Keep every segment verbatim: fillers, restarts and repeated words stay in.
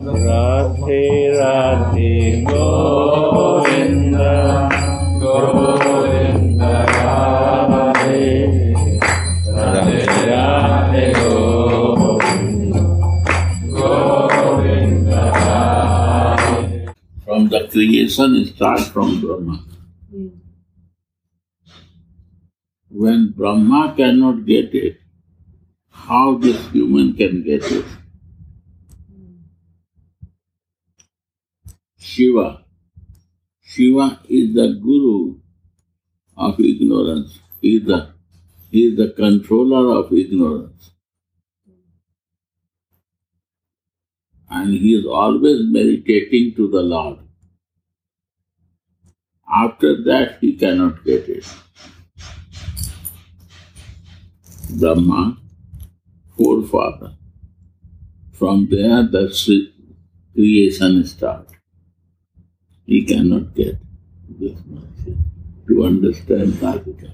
Radhe Radhe Govinda Govinda Radhe Radhe Radhe Govinda Govinda Radhe. From the creation it starts from Brahma. When Brahma cannot get it, how this human can get it? Shiva. Shiva is the guru of ignorance. He is the, he is the controller of ignorance. And he is always meditating to the Lord. After that, he cannot get it. Brahma, forefather. From there, the creation starts. He cannot get this message to understand Radhika.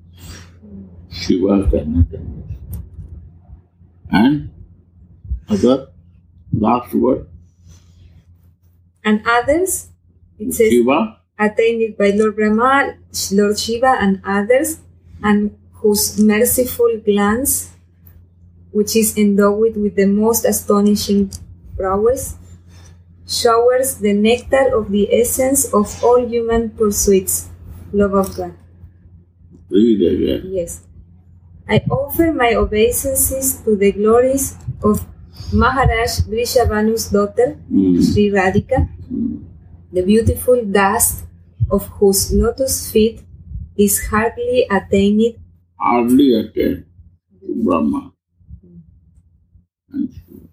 Shiva cannot understand. And other last word. And others, it says, Shiva, attained by Lord Brahma, Lord Shiva, and others, and whose merciful glance, which is endowed with the most astonishing prowess, showers the nectar of the essence of all human pursuits, love of God. Read again. Yes. I offer my obeisances to the glories of Maharaj Vrishabhanu's daughter, Mm. Sri Radhika, Mm. the beautiful dust of whose lotus feet is hardly attained. Hardly attained to Brahma and Shiva.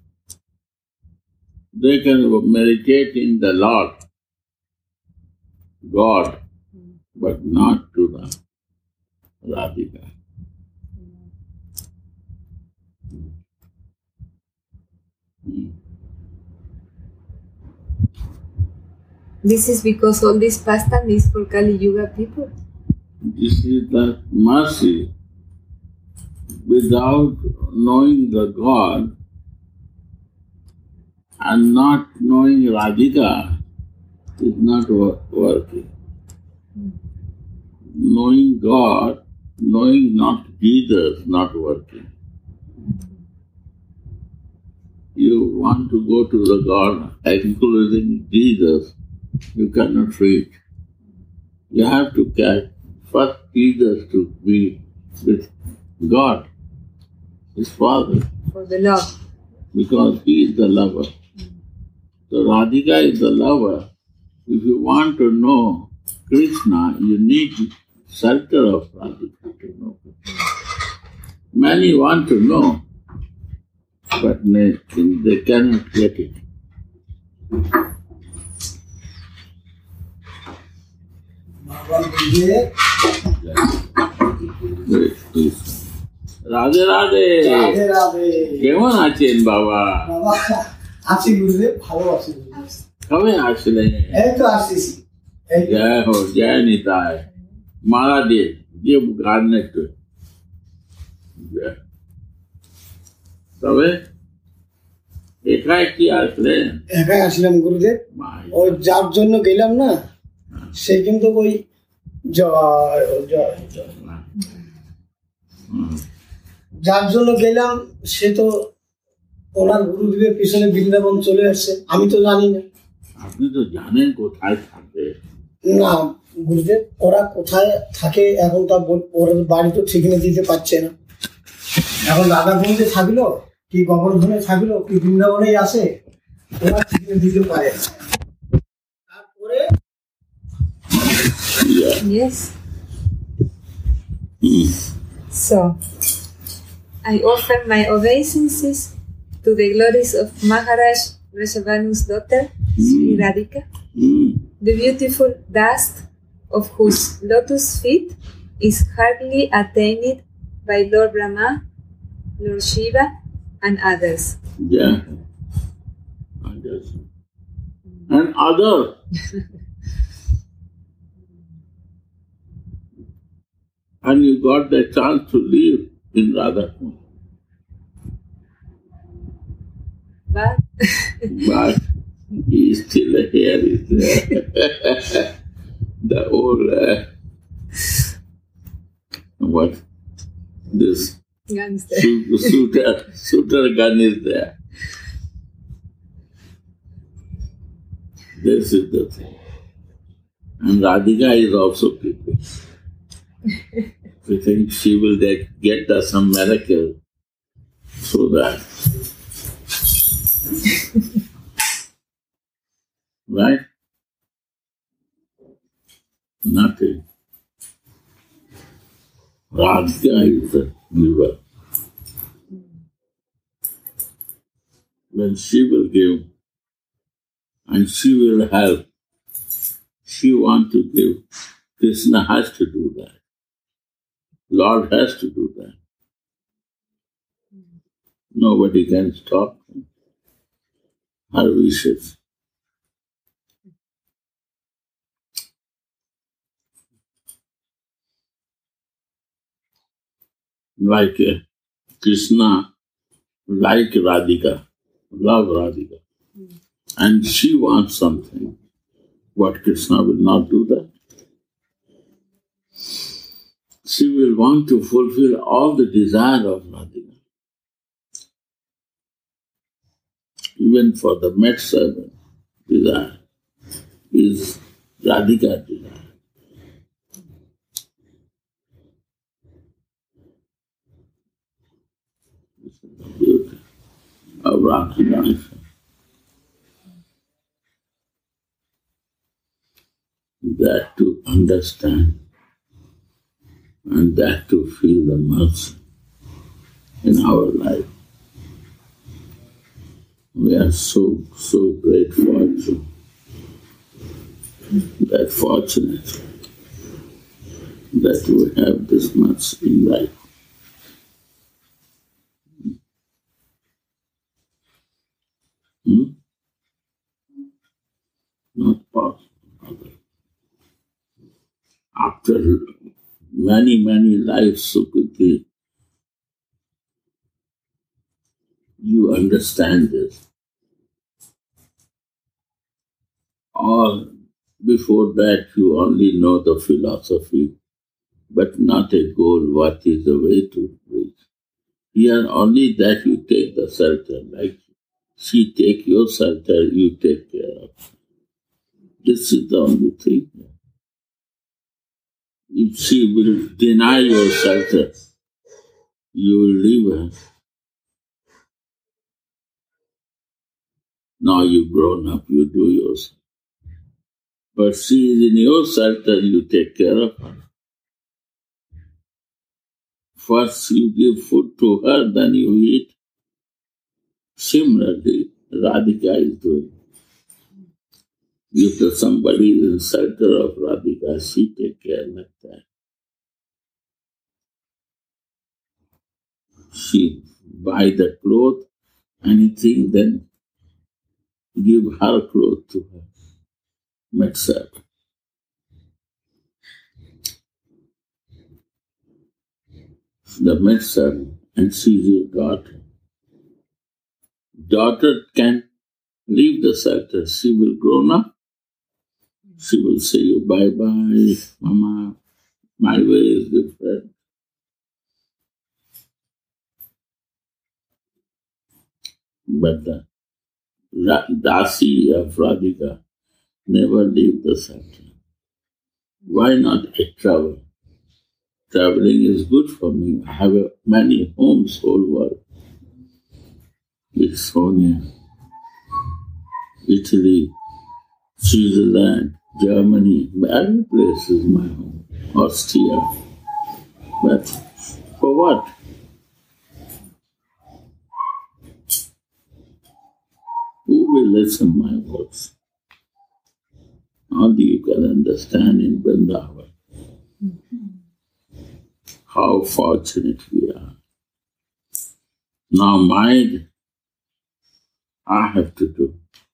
They can meditate in the Lord, God, but not to the Radhika. Mm. This is because all this pastime is for Kali Yuga people. This is the mercy. Without knowing the God and not knowing Radhika is not wor- working. Knowing God, knowing not Jesus, not working. You want to go to the God, including Jesus, you cannot reach. You have to catch first Jesus to be with God, his Father, For the love. because he is the lover. So Radhika is the lover. If you want to know Krishna, you need circle of Radhika to know. Many want to know, but they, they cannot get it. Great, please. Radhe Radhe Radhe Radhe কেমন আছেন বাবা? বাবা আছি গুরুদেব, ভালো আছি গুরুদেব। কবে আসলেন? এই তো আসতেছি। এই তো। জয় হো, জয় নিতাই। মারা দিয়ে যে গান একটু জয়। তবে একাই কি আসলেন? একাই আসলাম গুরুদেব। মাই ওই যার জন্য গেলাম না, সে কিন্তু ওই জয় জয় জয়। হুম। যার জন্য গেলাম সে তো ওনার গুরুদেবের পিছনে বৃন্দাবন চলে আসছে, আমি তো জানি না। আপনি তো জানেন কোথায় থাকে। না গুরুদেব, ওরা কোথায় থাকে এখন তা বল- ওর বাড়ি তো ঠিকানা দিতে পারছে না। এখন রাধাকুণ্ডে থাকলো কি গোবর্ধনে থাকলো কি বৃন্দাবনেই আসে, ওরা ঠিকানা দিতে পারে না। তারপরে Yeah. Yes. Hmm. So, I offer my obeisances to the glories of Maharaj Vrishabhanu's daughter, Sri Radhika, Hmm. the beautiful dust of whose lotus feet is hardly attained by Lord Brahma, Lord Shiva, and others. Yeah. Others. And other. And you got the chance to live in Radhakund. But but he is still here. Is there. The old uh, what this gangster. su- shooter shooter gun is there. This is the thing. And Radhika is also keeping. We think she will get, get us some miracle through that. Right? Nothing. Radhika is the giver. When she will give and she will help, she wants to give, Krishna has to do that. Lord has to do that. Nobody can stop her wishes. Like uh, Krishna, like Radhika, love Radhika. Mm. And she wants something. What Krishna will not do that? She will want to fulfill all the desire of Radhika. Even for the maidservant desire is Radhika desire. This is the beauty of Radha. That to understand and that to feel the mercy in our life. We are so, so great fortune, that fortunate that we have this much in life. Hmm? Not possible. After many, many lives, Sukriti, you understand this. All before that, you only know the philosophy, but not a goal, what is the way to reach. Here, only that you take the shelter, like she take your shelter, you take care of. This is the only thing. If she will deny your shelter, you will leave her. Now you've grown up, you do yours. But she is in your shelter, you take care of her. First you give food to her, then you eat. Similarly, Radhika is doing. If somebody is in shelter of Radhika, she take care like that. She buy the cloth, anything, then give her cloth to her. Maidservant. The maidservant, and she is your daughter. Daughter can leave the shelter. She will grow up. She will say you bye-bye, Mama, my way is different. But the Dasi of Radhika never leave the shelter. Why not I travel? Traveling is good for me. I have many homes all world. Estonia, Italy, Switzerland, Germany, every place is my home. Austria. But for what? Who will listen my words? Only you can understand in Vrindavan how fortunate we are. Now mind, I have to do.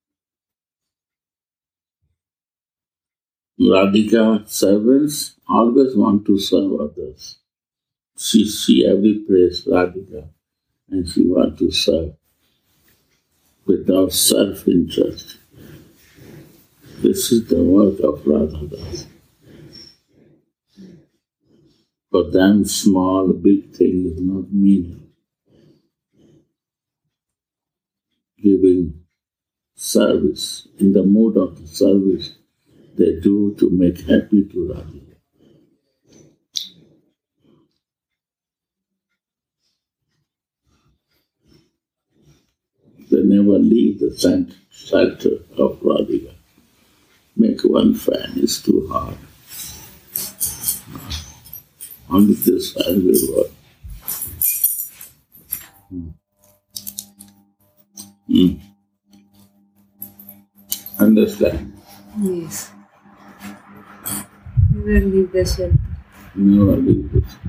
Radhika servants always want to serve others. She see every place Radhika and she want to serve. without self-interest. This is the work of Radhadas. For them, small, big thing is not meaning. Giving service, in the mode of the service they do to make happy to Radha. They never leave the center of Radhika. Make one fan is too hard. Only this fan will work. Hmm. Hmm. Understand? Yes. Never leave the shelter. Never leave the shelter.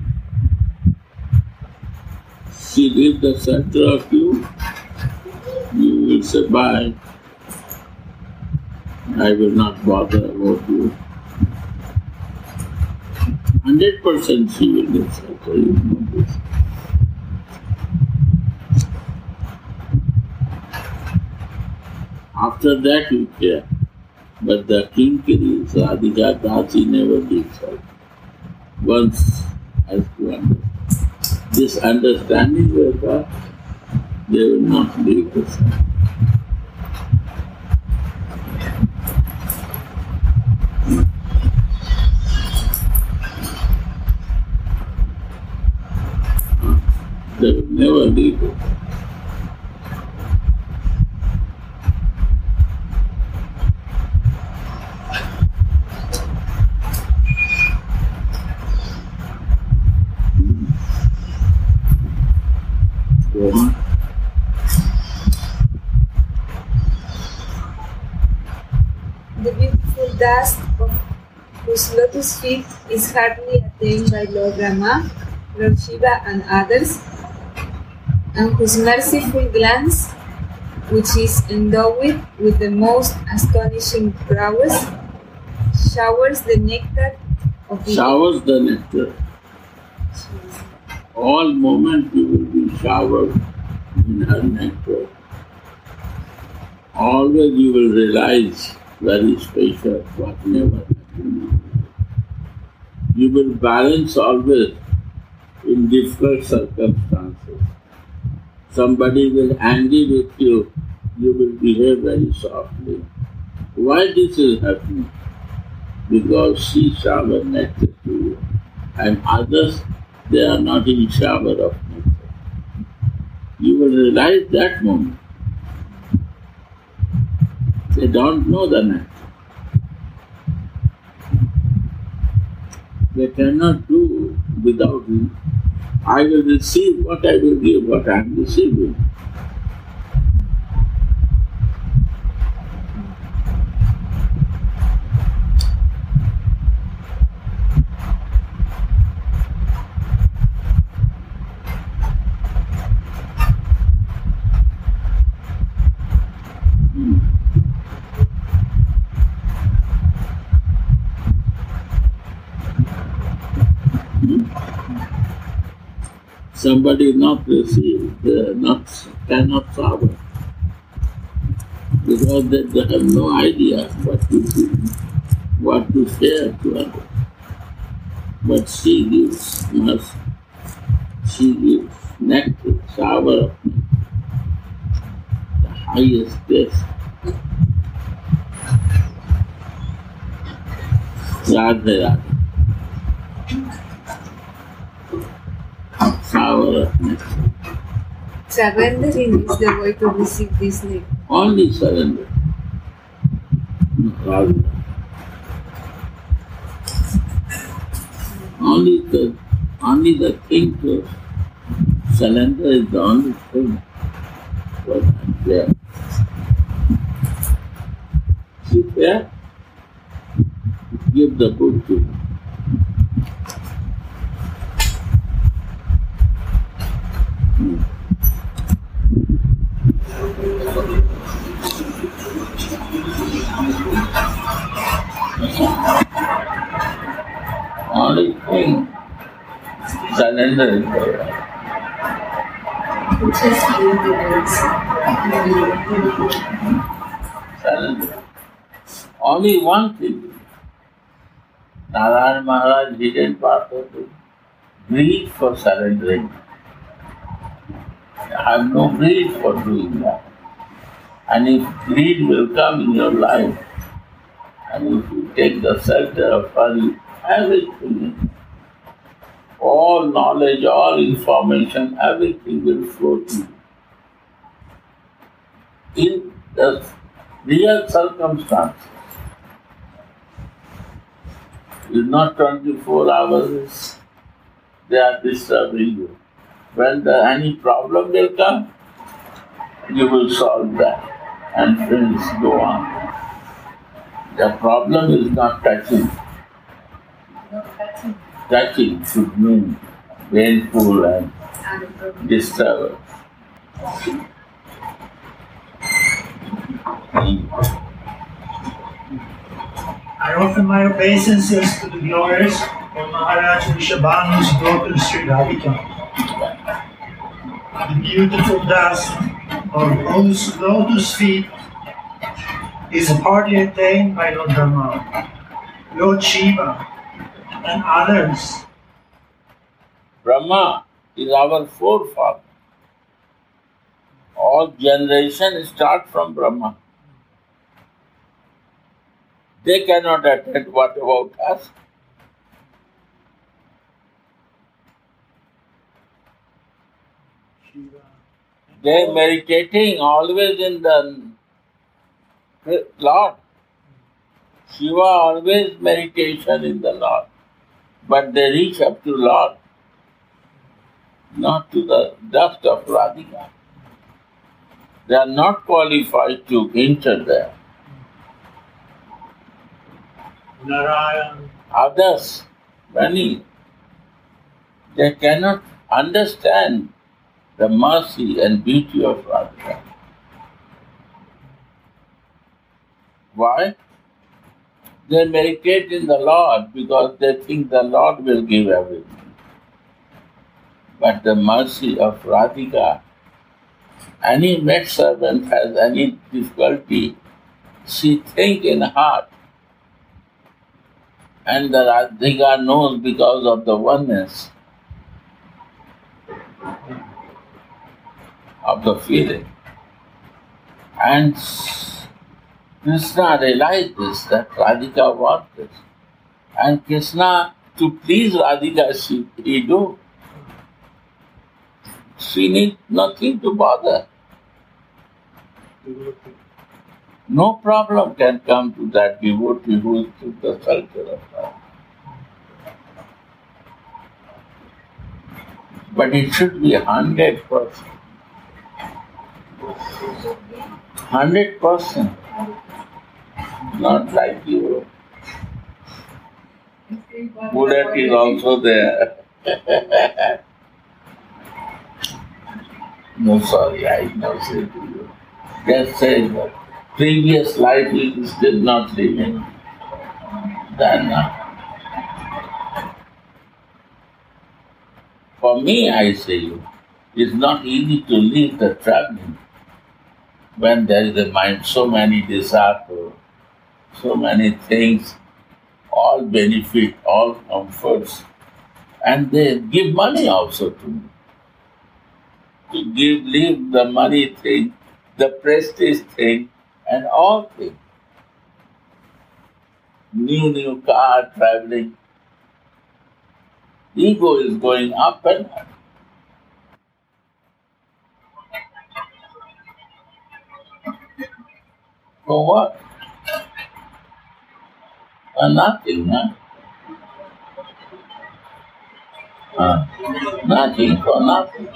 She leaves the center of you, you will say, bye. I will not bother about you. Hundred percent she will leave center, you know this. After that you care. But the Kinkari, Radhika, Dasi never leaves her. Once has to understand. This understanding will come, they will not leave the side. They will never leave it. Go on. The beautiful dust of whose lotus feet is hardly attained by Lord Brahma, Lord Shiva and others, and whose merciful glance, which is endowed with the most astonishing prowess, showers the nectar of the Showers the nectar. All moment you will be showered in her nectar. Always you will realize very special what never happened. You will balance always in difficult circumstances. Somebody will angry with you, you will behave very softly. Why this is happening? Because she shower nectar to you, and others, they are not in shower of nectar. You will realize that moment. They don't know the nectar. They cannot do without me. I will receive what I will give, what I am receiving. Somebody not received, they not, cannot shower because they, they have no idea what to do, what to share to others. But she gives mercy, she gives nectar, shower of nectar, the highest taste. Radhe Radhe. Shower of nectar. surrendering is the way to receive this nectar. Only surrender. Radha. Only the only the thing to surrender is the only thing what I'm there. Sit there, give the book to him. Hmm. Only thing, surrender is the right. teaches individuals. Surrender. Only one thing. Narayana Maharaj didn't bother to greed for surrendering. I have no greed for doing that. And if greed will come in your life, and if you take the shelter of Hari, everything, all knowledge, all information, everything will flow to you. In the real circumstances, it's not twenty-four hours, they are disturbing you. When the, any problem will come, you will solve that and things go on. The problem is not touching. Touching should mean painful and disturbance. I offer my obeisances to the glorious of Maharaj Rishabhanu's daughter Sri Radhika, the beautiful dust of whose lotus feet is partly attained by Lord Brahma, Lord Shiva, and others. Brahma is our forefather. All generations start from Brahma. They cannot attain. What about us? They are meditating always in the Lord. Shiva always meditation in the Lord. But they reach up to Lord, not to the dust of Radhika. They are not qualified to enter there. Narayan. Others, many, they cannot understand the mercy and beauty of Radhika. Why? They meditate in the Lord because they think the Lord will give everything. But the mercy of Radhika, any maidservant has any difficulty, she think in heart. And the Radhika knows because of the oneness of the feeling. And Krishna realized this, that Radhika wants this. And Krishna, to please Radhika, she, he do. She needs nothing to bother. No problem can come to that devotee who is to the shelter of Radhika. But it should be hundred percent. Hundred percent. Not like you. Buddha is also there. No, sorry, I now say to you. Just say that previous life is still not living. Then, uh, for me, I say you, it's not easy to leave the traveling when there is a mind, so many disasters, so many things, all benefit, all comforts, and they give money also to me. To give, leave the money thing, the prestige thing, and all things. New, new car, traveling. Ego is going up and up. For what? For nothing, huh? Uh, nothing for nothing.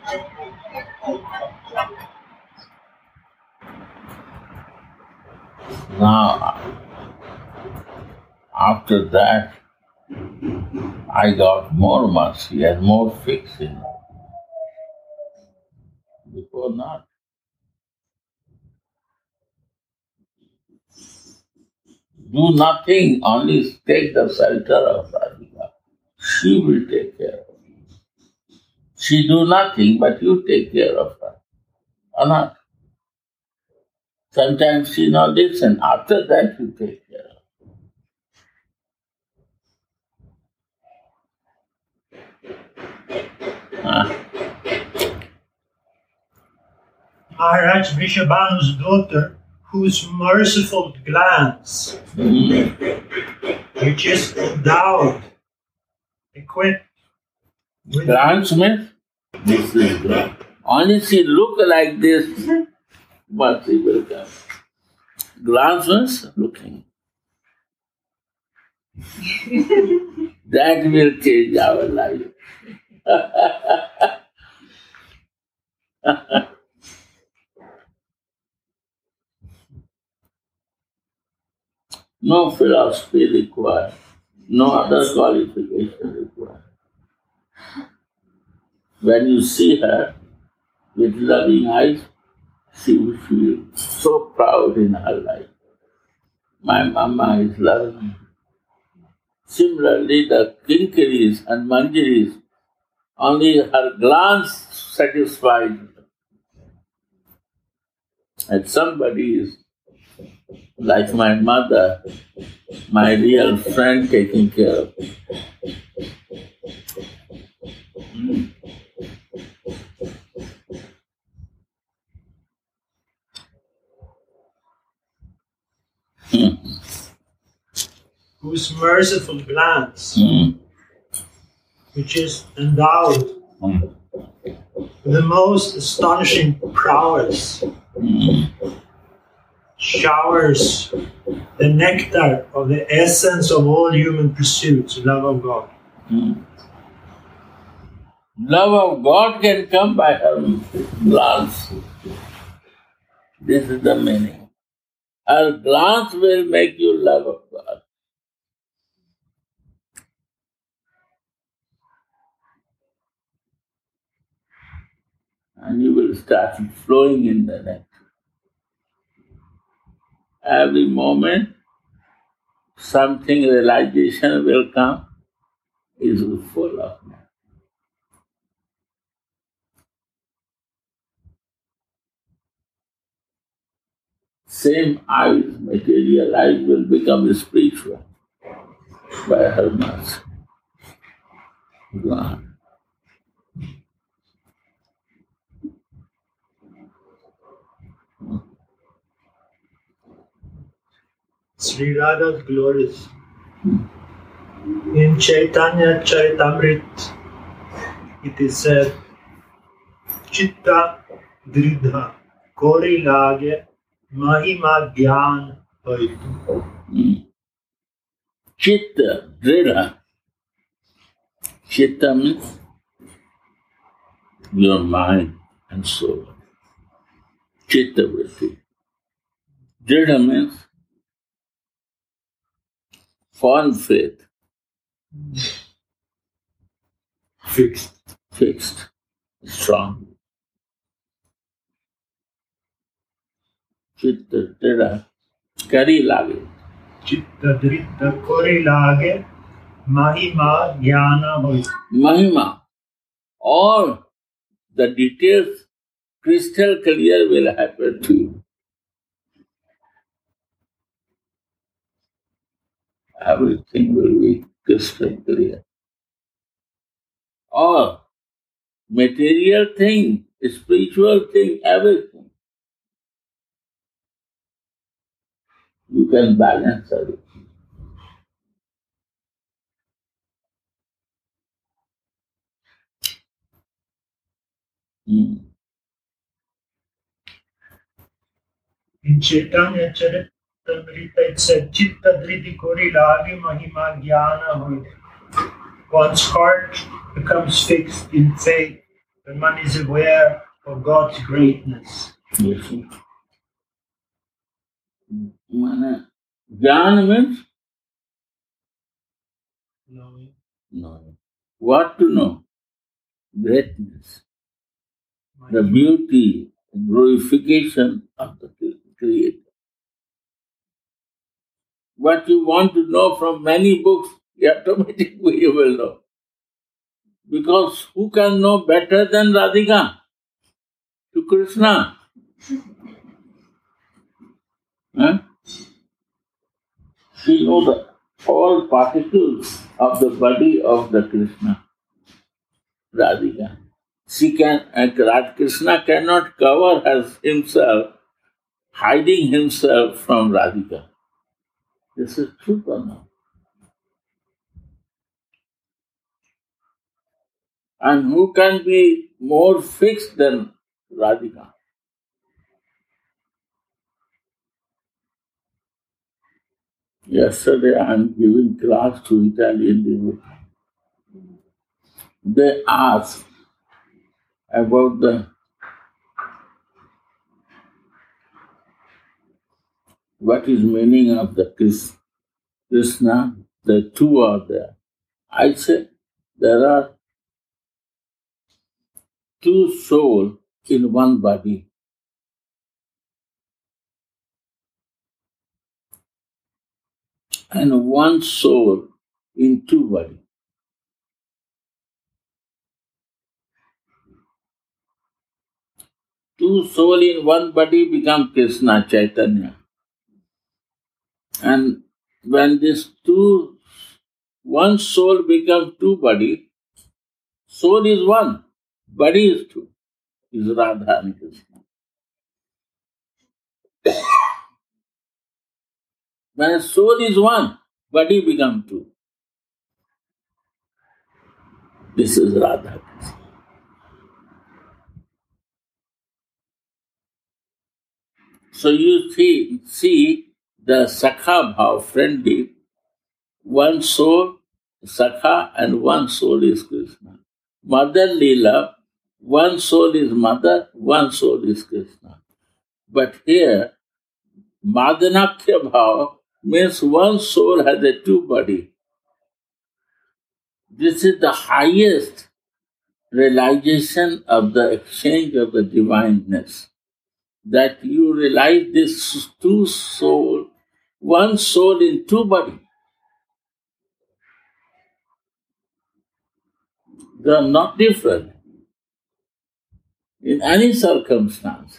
Now, after that, I got more mercy and more fixing. Before not. Do nothing, only take the shelter of Radhika. She will take care of you. She do nothing, but you take care of her, or not? Sometimes she not listen. After that, you take care of her. Huh? Maharaj Vrishabhanu's daughter, whose merciful glance, Mm. which is endowed, equipped with Glance means this is glance. Only she look like this, but she will come. Glance means looking. That will change our life. No philosophy required, no other qualification required. When you see her with loving eyes, she will feel so proud in her life. My mama is loving me. Similarly, the kinkaris and manjaris, only her glance satisfies her. And somebody is like my mother, my real friend, taking care of me. Mm. Mm. whose merciful glance, Mm. which is endowed Mm. with the most astonishing prowess, Mm. showers the nectar of the essence of all human pursuits, love of God. Mm. Love of God can come by her glance. This is the meaning. Her glance will make you love of God. And you will start flowing in the nectar. Every moment, something realization will come, is full of nectar. Same eyes, material eyes, will become spiritual by her mercy. God. Sri Radha's glories. In Chaitanya Charitamrit, it is said, Chitta Dridha Kori Lage Mahima Gyan Hoitu. Mm. Chitta, Dridha. Chitta means your mind and soul. Chitta vritti. Dridha means firm faith. Fixed. Fixed, strong. Chitta, Dridha, kari lage. Chitta Dridha Kori Lage Mahima Gyana Hoitu. Mahima. All the details crystal clear will happen to you. Everything will be crystal clear. All material thing, spiritual thing, everything. You can balance everything. Mm. In Chaitanya Charitamrita, it said, Chitta Dridhi Kori Lage Mahima Gyana Hoitu. One's heart becomes fixed in faith when one is aware of God's greatness. You see? Mana- Jnana means Knowing. knowing. What to know? Greatness. The beauty, glorification of the Creator. What you want to know from many books, automatically you will know. Because who can know better than Radhika to Krishna? Huh? She knows the, all particles of the body of the Krishna, Radhika. She can, uh, Krishna cannot cover as himself, hiding himself from Radhika. This is true or not? And who can be more fixed than Radhika? Yesterday I am giving class to Italian devotees. They asked about the what is meaning of the Krishna, the two are there. I said there are two souls in one body. And one soul in two bodies. Two souls in one body become Krishna, Chaitanya. And when this two, one soul becomes two body, soul is one, body is two, is Radha and Krishna. When soul is one, body becomes two. This is Radha Krishna. So you see, see the Sakha bhav, friendly, one soul, Sakha, and one soul is Krishna. Motherly love, one soul is mother, one soul is Krishna. But here, Madhanakya bhav means one soul has a two body. This is the highest realization of the exchange of the divineness. That you realize this two soul, one soul in two bodies. They are not different in any circumstance.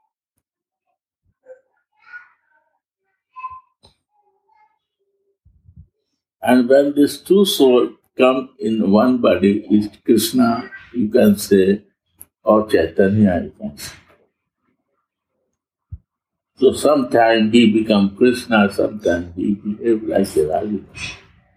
And when these two souls come in one body, is Krishna, you can say, or Chaitanya, you can say. So sometimes he becomes Krishna, sometimes he behaves like a Radhika.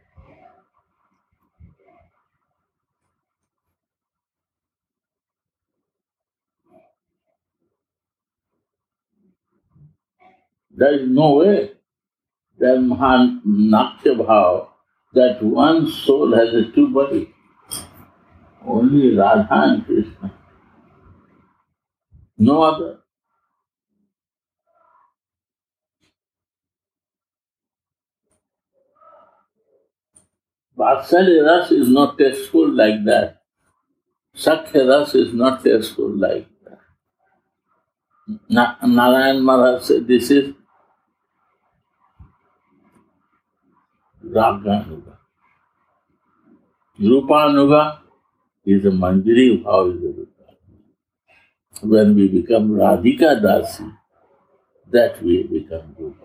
There is no way that Mahanakya bhav, that one soul has a two body. Only Radha and Krishna. No other. Vatsalya ras is not tasteful like that. Sakhya ras is not tasteful like that. Na- Narayan Maharaj said this is Raganuga. Rupanuga is a Manjari bhav, is a Rupa. When we become Radhika Dasi, that we become Rupa.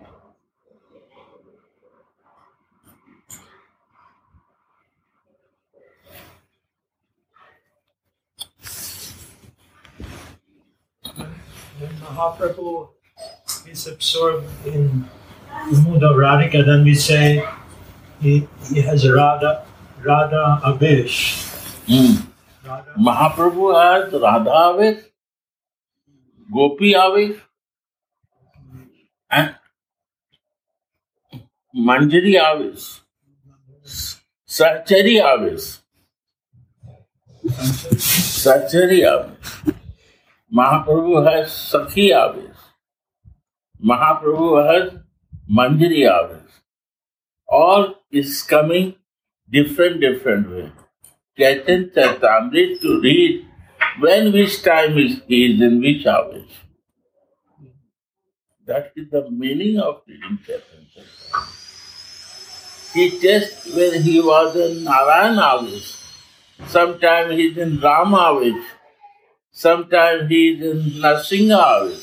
When Mahaprabhu is absorbed in the mood of Radhika, then we say he, he has Radha, Radha Avesh. Mm. Radha. Mahaprabhu has Radha Avesh, Gopi Avesh, and Manjari Avesh, Sachari Avesh. Sachari Avesh. Mahaprabhu has Sakhi Avesh. Mahaprabhu has Manjari Avesh. All is coming different, different way. Chaitanya Charitamrita to read when which time is he is in which Avesh. That is the meaning of reading Chaitanya Charitamrita. He just when he was in Narayan Avesh, Sometimes he is in Rama Avish. Sometimes he is in Narsinga Avish.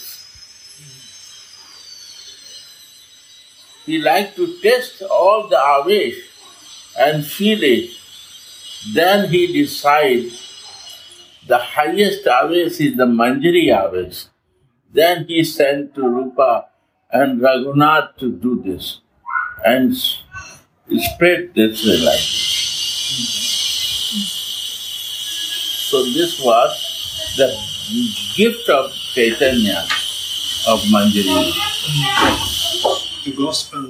He likes to test all the Avish and feel it. Then he decides the highest Avish is the Manjari Avish. Then he sent to Rupa and Raghunath to do this and spread this realization. So this was the gift of Chaitanya of Manjari. The gospel.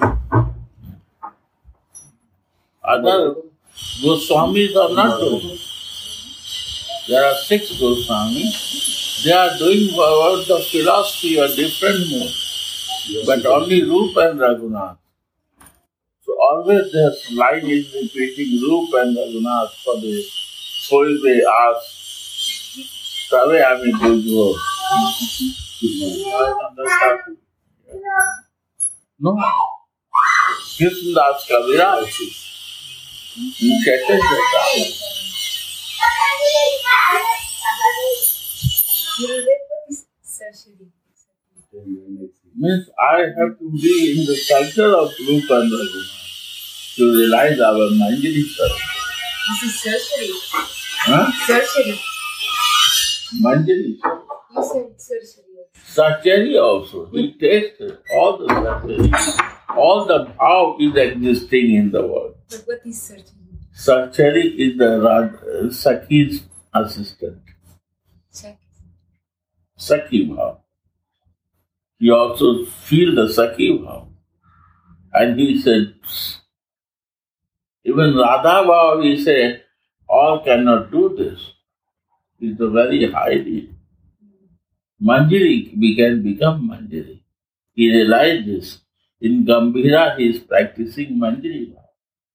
Other Goswamis are not doing. There are six Goswamis. They are doing about the philosophy or different mode. But only Rupa and Raghunath. So always this line is repeating Rupa and Raghunath for the whole they ask. Tave ami bujho. No. Krishna Das Kaviraj. You get it? Means I have to be in the culture of Rupa and Raghunath to realize our Manjari service. This is surgery. Huh? Surgery. Manjari. You said surgery. Surgery also. He tasted all the surgery. All the bhav is existing in the world. But what is surgery? Surgery is the Rad- Sakhi's assistant. Check. Sakhi bhav. He also feel the Sakhi bhav. And he said, even Radha bhav, he said, all cannot do this. It's a very high deed. Manjari, we can become Manjari. He realized this. In Gambhira, he is practicing Manjari bhav.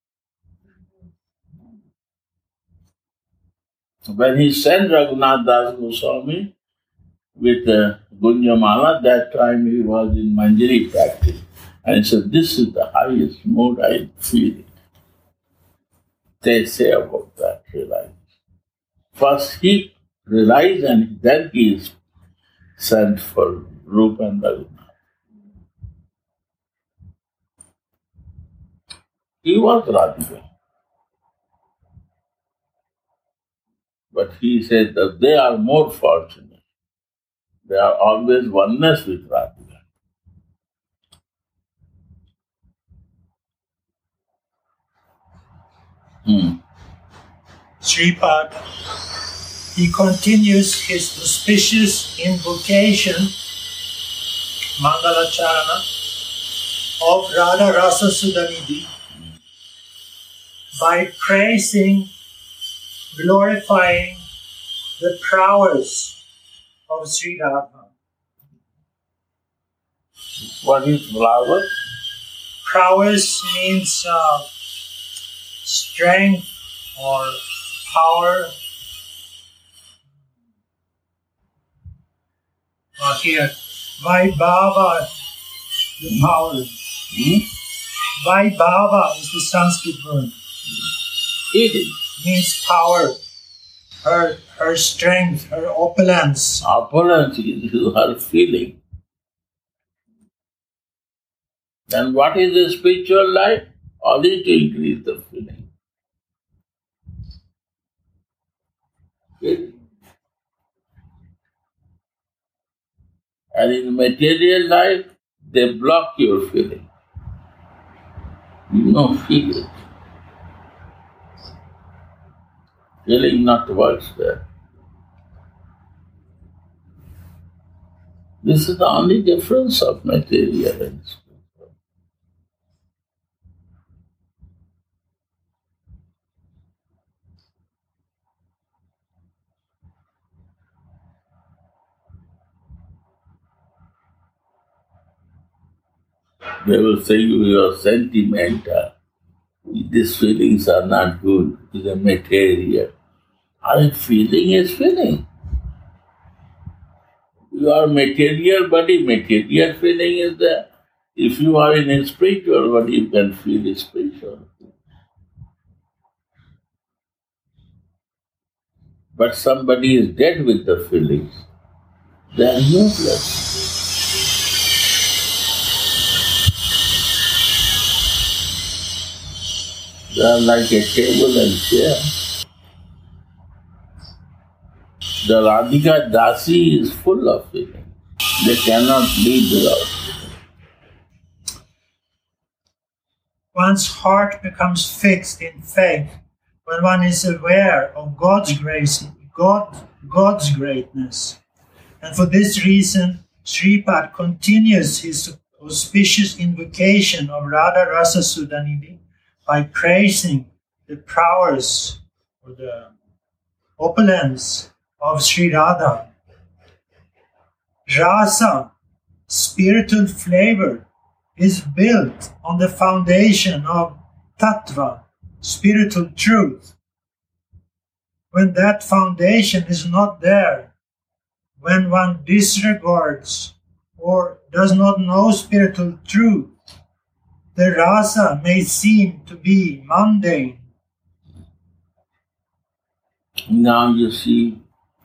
When he sent Raghunath Das Goswami with uh, Gunjamala, that time he was in Manjari practice. And he said, this is the highest mode I feel it. They say about that realization. First he realized and then he is sent for Rupa and Raghunath. He was Radhika. But he said that they are more fortunate. They are always oneness with Radhika. Hmm. Sripad, he continues his auspicious invocation, Mangalacharana, of Radha Rasa Sudhanidhi by praising, glorifying the prowess of Sri Radha. What is flower? Prowess means uh, strength or power. Uh, here, Vaibhava, the power. Hmm? Vaibhava is the Sanskrit word. It is. Means power. Her, her strength, her opulence. Opulence is her feeling. Then what is the spiritual life? Only to increase the feeling. Feeling. And in material life, they block your feeling. You don't feel it. Feeling not works there. This is the only difference of material and spiritual. They will say you are sentimental. These feelings are not good. It's a material. Our feeling is feeling. You are material body, material feeling is there. If you are in a spiritual body, you can feel spiritual. But somebody is dead with the feelings, they are useless. They are like a table and chair. The Radhika Dasi is full of feelings. They cannot live without it. One's heart becomes fixed in faith when one is aware of God's grace, God, God's greatness. And for this reason, Sripad continues his auspicious invocation of Radha Rasa Sudhanidhi by praising the prowess or the opulence of Sri Radha. Rasa, spiritual flavor, is built on the foundation of tattva, spiritual truth. When that foundation is not there, when one disregards or does not know spiritual truth, the rasa may seem to be mundane. Now you see,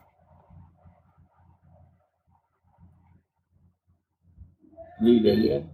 read again.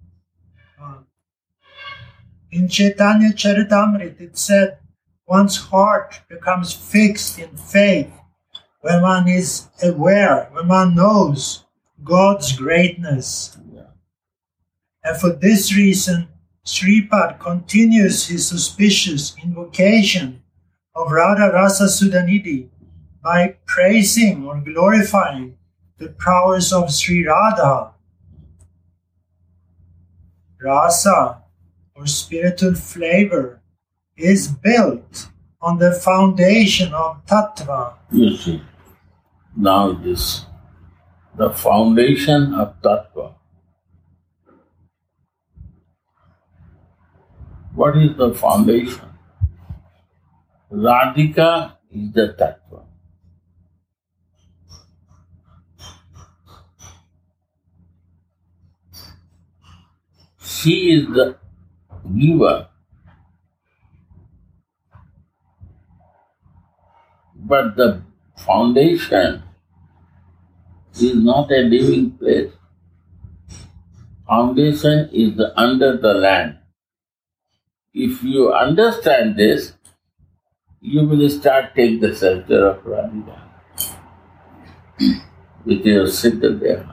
In Chaitanya Charitamrita it said, one's heart becomes fixed in faith when one is aware, when one knows God's greatness. Yeah. And for this reason, Sripad continues his auspicious invocation of Radha Rasa Sudhanidhi by praising or glorifying the prowess of Sri Radha. Rasa, or spiritual flavor, is built on the foundation of tattva. You see, now this, the foundation of tattva. What is the foundation? Radhika is the tattva. She is the giver. But the foundation is not a living place. Foundation is the under the land. If you understand this, you will start take the shelter of Radhika with your Siddha Deha.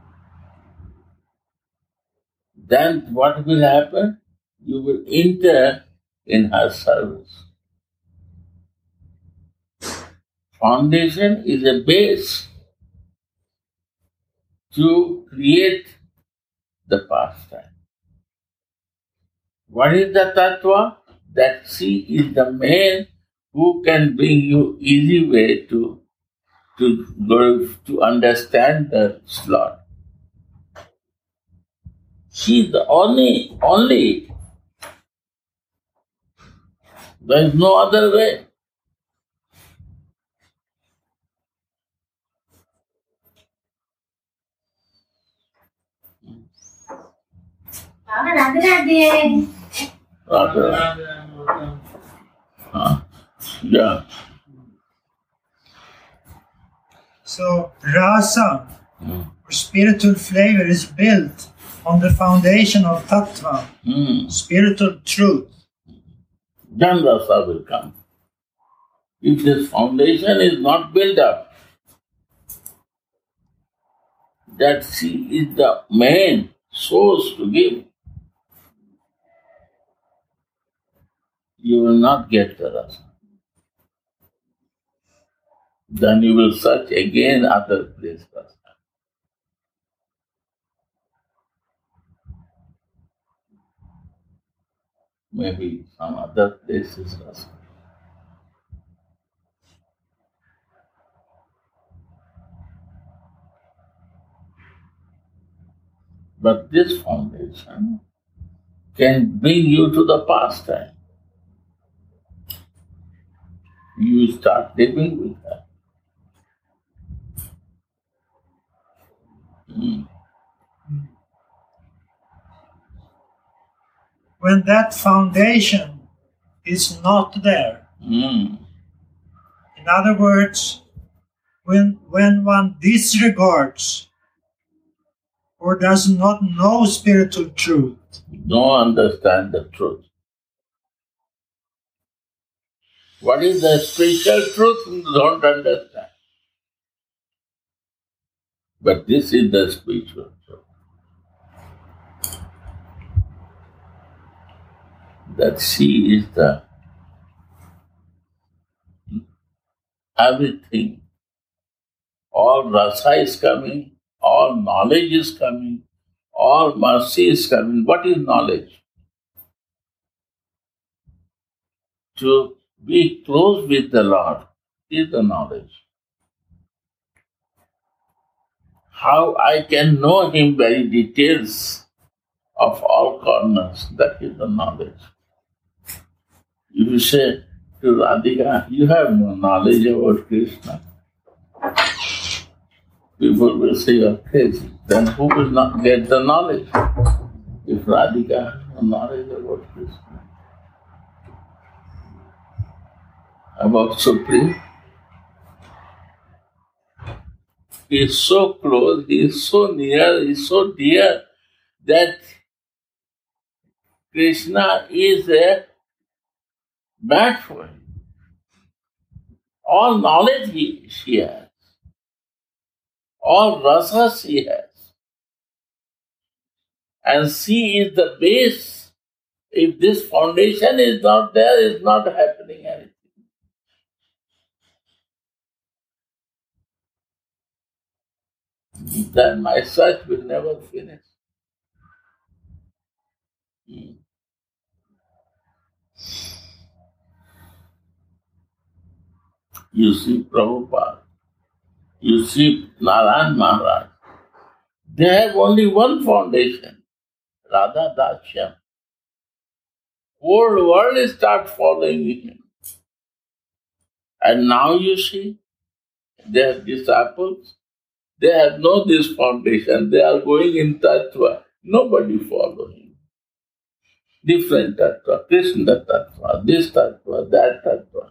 Then what will happen? You will enter in her service. Foundation is a base to create the pastime. What is the tattva? That she is the man who can bring you easy way to to go to understand the slot. She is the only only. There is no other way. Radhe Radhe. Huh? Yeah. So rasa, Mm. or spiritual flavor, is built on the foundation of tattva, Mm. spiritual truth. Then rasa will come. If this foundation is not built up, that she is the main source to give, you will not get the rasa. Then you will search again other place rasa. Maybe some other places rasa. But this foundation can bring you to the pastime. You start living with her. Mm. When that foundation is not there, Mm. In other words, when, when one disregards or does not know spiritual truth, don't understand the truth. What is the spiritual truth? Don't understand. But this is the spiritual truth. That she is the everything. All rasa is coming, all knowledge is coming, all mercy is coming. What is knowledge? To be close with the Lord is the knowledge. How I can know Him very details of all corners, that is the knowledge. If you say to Radhika, you have no knowledge about Krishna, people will say you are crazy. Then who will not get the knowledge? If Radhika has no knowledge about Krishna, about Supreme, he is so close, he is so near, he is so dear that Krishna is a bad for him. All knowledge he, she has, all rasas she has. And she is the base. If this foundation is not there, it's not happening anything. Then my search will never finish. Hmm. You see Prabhupada, you see Narayan Maharaj, they have only one foundation, Radha Dashyam. Whole world starts following him. And now you see, their disciples, they have no this foundation, they are going in Tattva. Nobody follow him. Different Tattva, Krishna Tattva, this Tattva, that Tattva.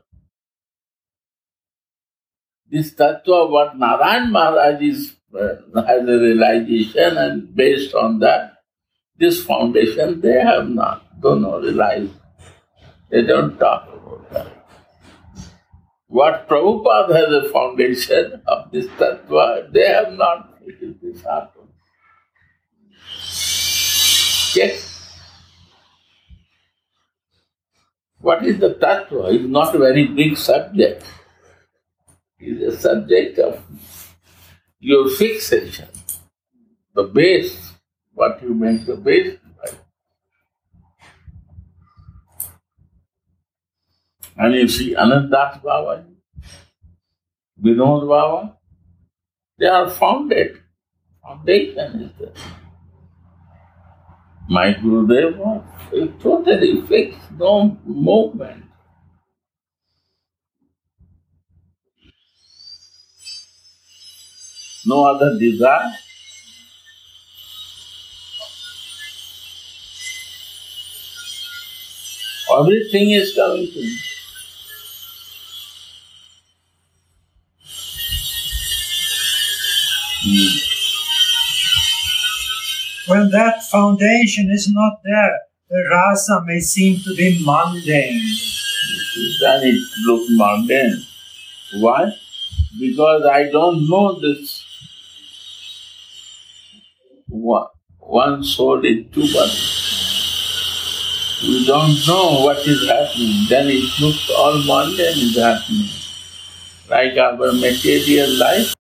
This Tattva, what Narayan Maharaj is, uh, has a realization, and based on that, this foundation they have not, don't know, realize. They don't talk about that. What Prabhupada has a foundation of this Tattva, they have not. It is this happen. Yes. What is the Tattva? It's not a very big subject. Is a subject of your fixation, the base, what you make the base by. And you see Anandas Baba, Vinod Baba, they are founded. Foundation is there. My Gurudev was totally fixed, no movement. No other desire. Everything is coming to me. Hmm. When that foundation is not there, the rasa may seem to be mundane. Then it looks mundane. Why? Because I don't know this. One soul is two bodies. We don't know what is happening. Then it looks all mundane is happening. Like our material life.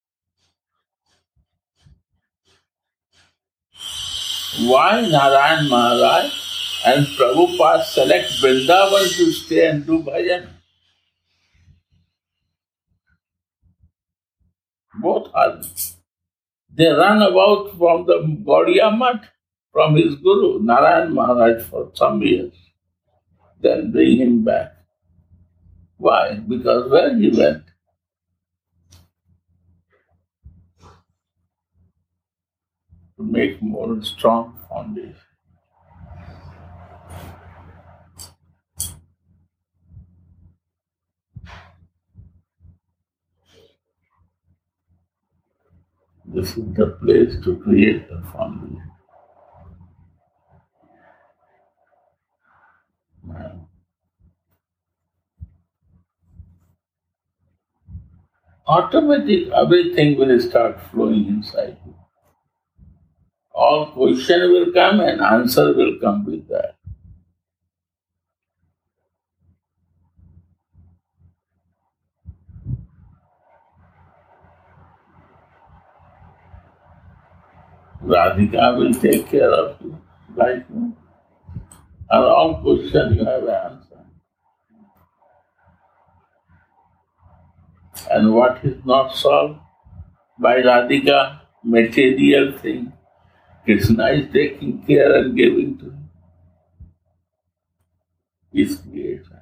Why Narayan Maharaj and Prabhupada select Vrindavan to stay and do bhajan? Both are. They run about from the Gaudiya Math, from his guru, Narayan Maharaj, for some years. Then bring him back. Why? Because where he went, to make more strong foundation. This is the place to create the family. Man. Automatic, everything will start flowing inside you. All question will come and answer will come with that. Radhika will take care of you, like me. And all questions you have an answer. And what is not solved by Radhika, material thing, Krishna is taking care and giving to him. His creation.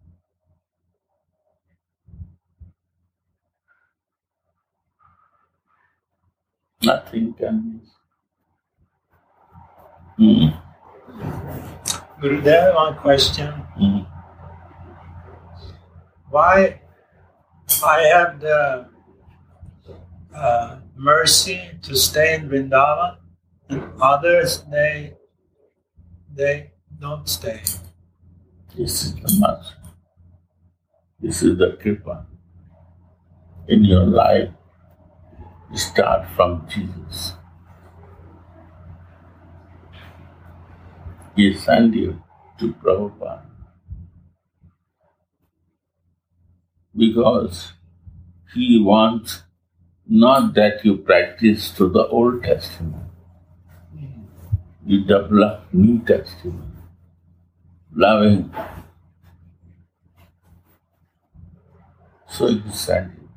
Nothing can miss. Mm. Gurudev, one question. Mm. Why I have the uh, mercy to stay in Vrindavan and others, they, they don't stay? This is the mercy. This is the kripa. In your life, start from Jesus. He sent you to Prabhupada because he wants not that you practice to the Old Testament. You develop New Testament, loving. So he sent you.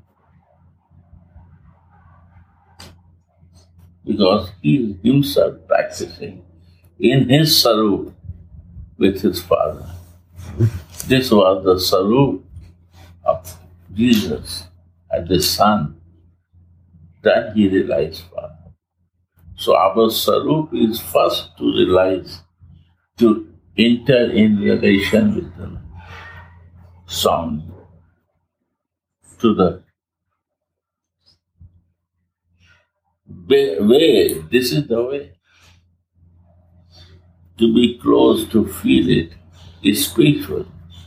Because he is himself practicing in his sarup with his father. This was the sarup of Jesus as the Son. Then he realized Father. So our sarup is first to realize, to enter in relation with the sound, to the way. This is the way. To be close, to feel it, is spiritual.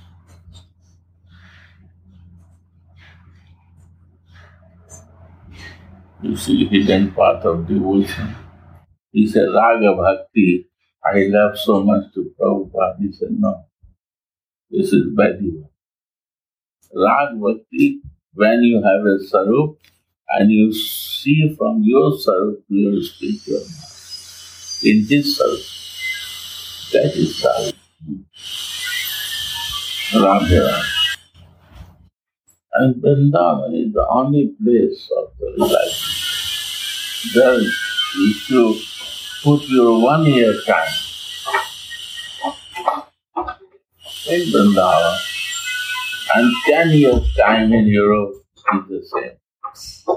You see hidden path of devotion. He said, Raga Bhakti, I love so much to Prabhupada. He said, no, this is Vaidya. Raga Bhakti, when you have a sarup and you see from your sarup your spiritual master, in his sarup, that is Raga. Radha. And Vrindavan is the only place of the life. There, if you put your one year time in Vrindavan and ten years time in Europe is the same.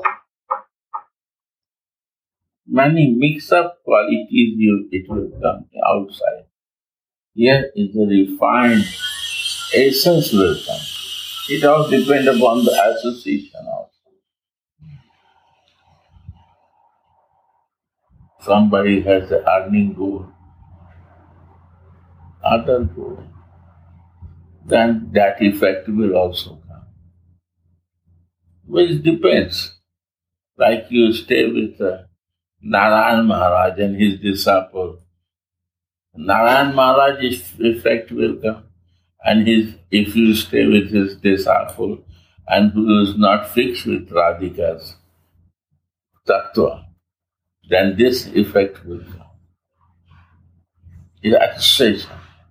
Many mix-up qualities you, it will come outside. Here is the refined essence will come. It all depends upon the association also. Somebody has an earning goal, other goal, then that effect will also come. Well, it depends. Like you stay with uh, Narayan Maharaj and his disciple. Narayan Maharaj's effect will come. And his, if you stay with his disciple and who is not fixed with Radhika's tattva, then this effect will come. It's association.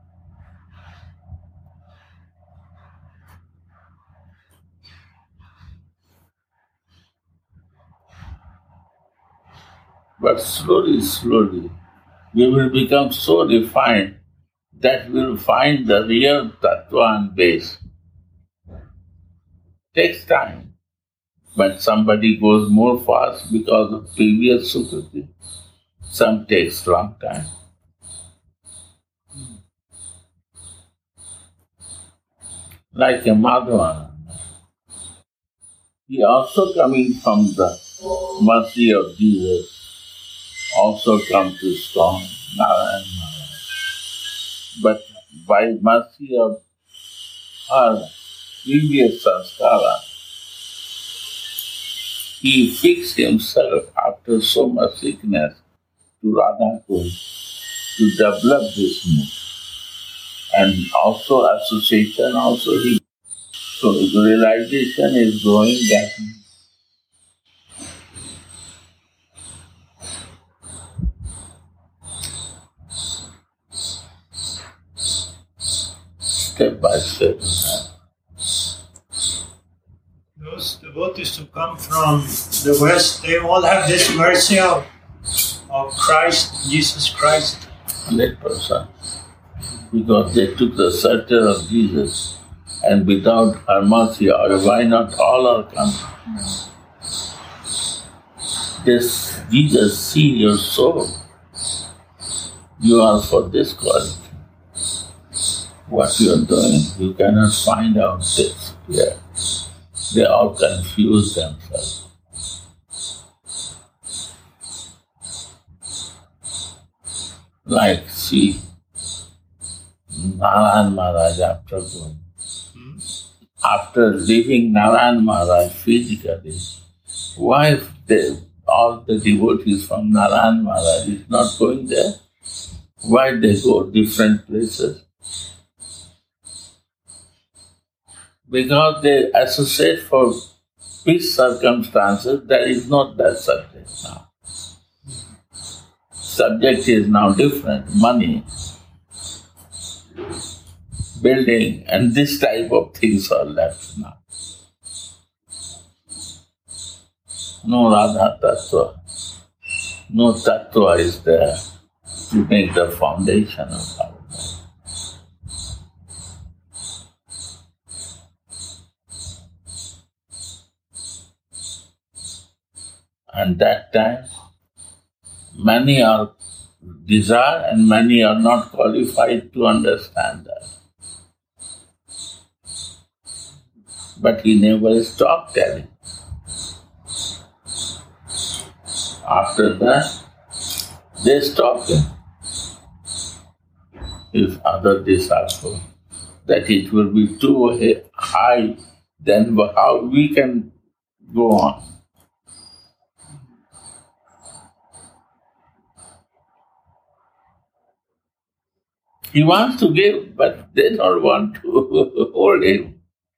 But slowly, slowly, we will become so refined that we will find the real tattva and base. Takes time. But somebody goes more fast because of previous sukriti. Some takes long time. Like a Madhava. He also coming from the mercy of Jesus also come to strong Narayan Maharaj. But by mercy of her previous sanskara, he fixed himself after so much sickness to Radha Kund to develop this mood. And also association, also he. So the realization is growing that step by step. Those devotees who come from the West, they all have this mercy of, of Christ, Jesus Christ. one hundred percent. Because they took the shelter of Jesus, and without her mercy, or why not all are come? This Jesus see your soul. You are for this quality. What you are doing, you cannot find out this here. They all confuse themselves. Like, see, Narayan Maharaj after going. Hmm? After leaving Narayan Maharaj physically, why they, all the devotees from Narayan Maharaj is not going there? Why they go different places? Because they associate for peace circumstances, there is not that subject now. Subject is now different, money, building, and this type of things are left now. No Radha Tattva, no Tattva is there to make the foundation of our life. And that time, many are desire and many are not qualified to understand that. But he never stopped telling. After that, they stopped him. If other disciples, that it will be too high, then how we can go on? He wants to give, but they don't want to hold him.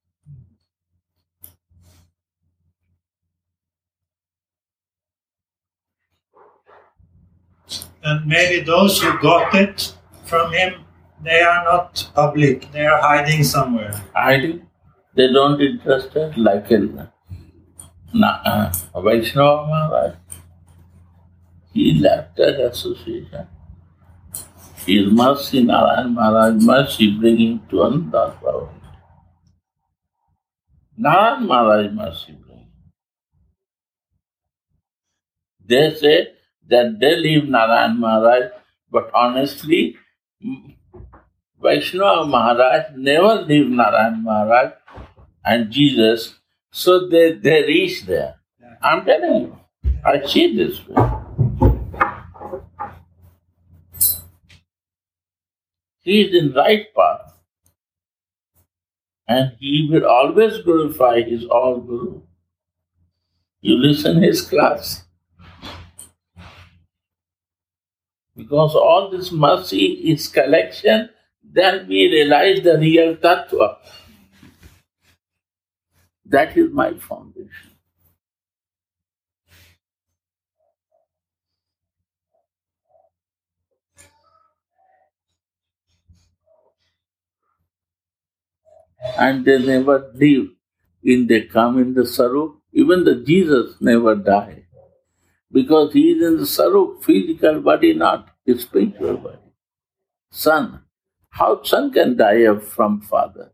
And maybe those who got it from him, they are not public, they are hiding somewhere. Hiding? They don't interested like in uh, Vaishnava Maharaj. He left that association. His mercy, Narayan Maharaj mercy, bring him to another power. Narayan Maharaj mercy bring him. They say that they leave Narayan Maharaj, but honestly, Vaishnava Maharaj never leave Narayan Maharaj and Jesus, so they, they reach there. I'm telling you, I see this way. He is in right path, and he will always glorify his all Guru. You listen his class. Because all this mercy is collection, then we realize the real tattva. That is my foundation. And they never leave. When they come in the Sarup, even the Jesus never die. Because he is in the Sarup, physical body, not his spiritual body. Son. How son can die from father?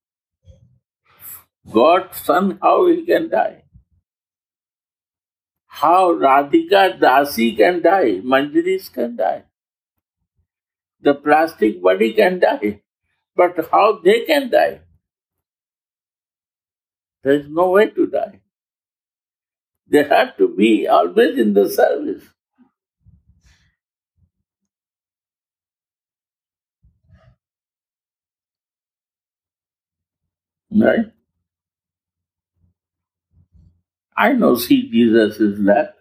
God, son, how he can die? How Radhika Dasi can die, Manjaris can die. The plastic body can die. But how they can die? There is no way to die. They have to be always in the service. Right? I know see Jesus is that.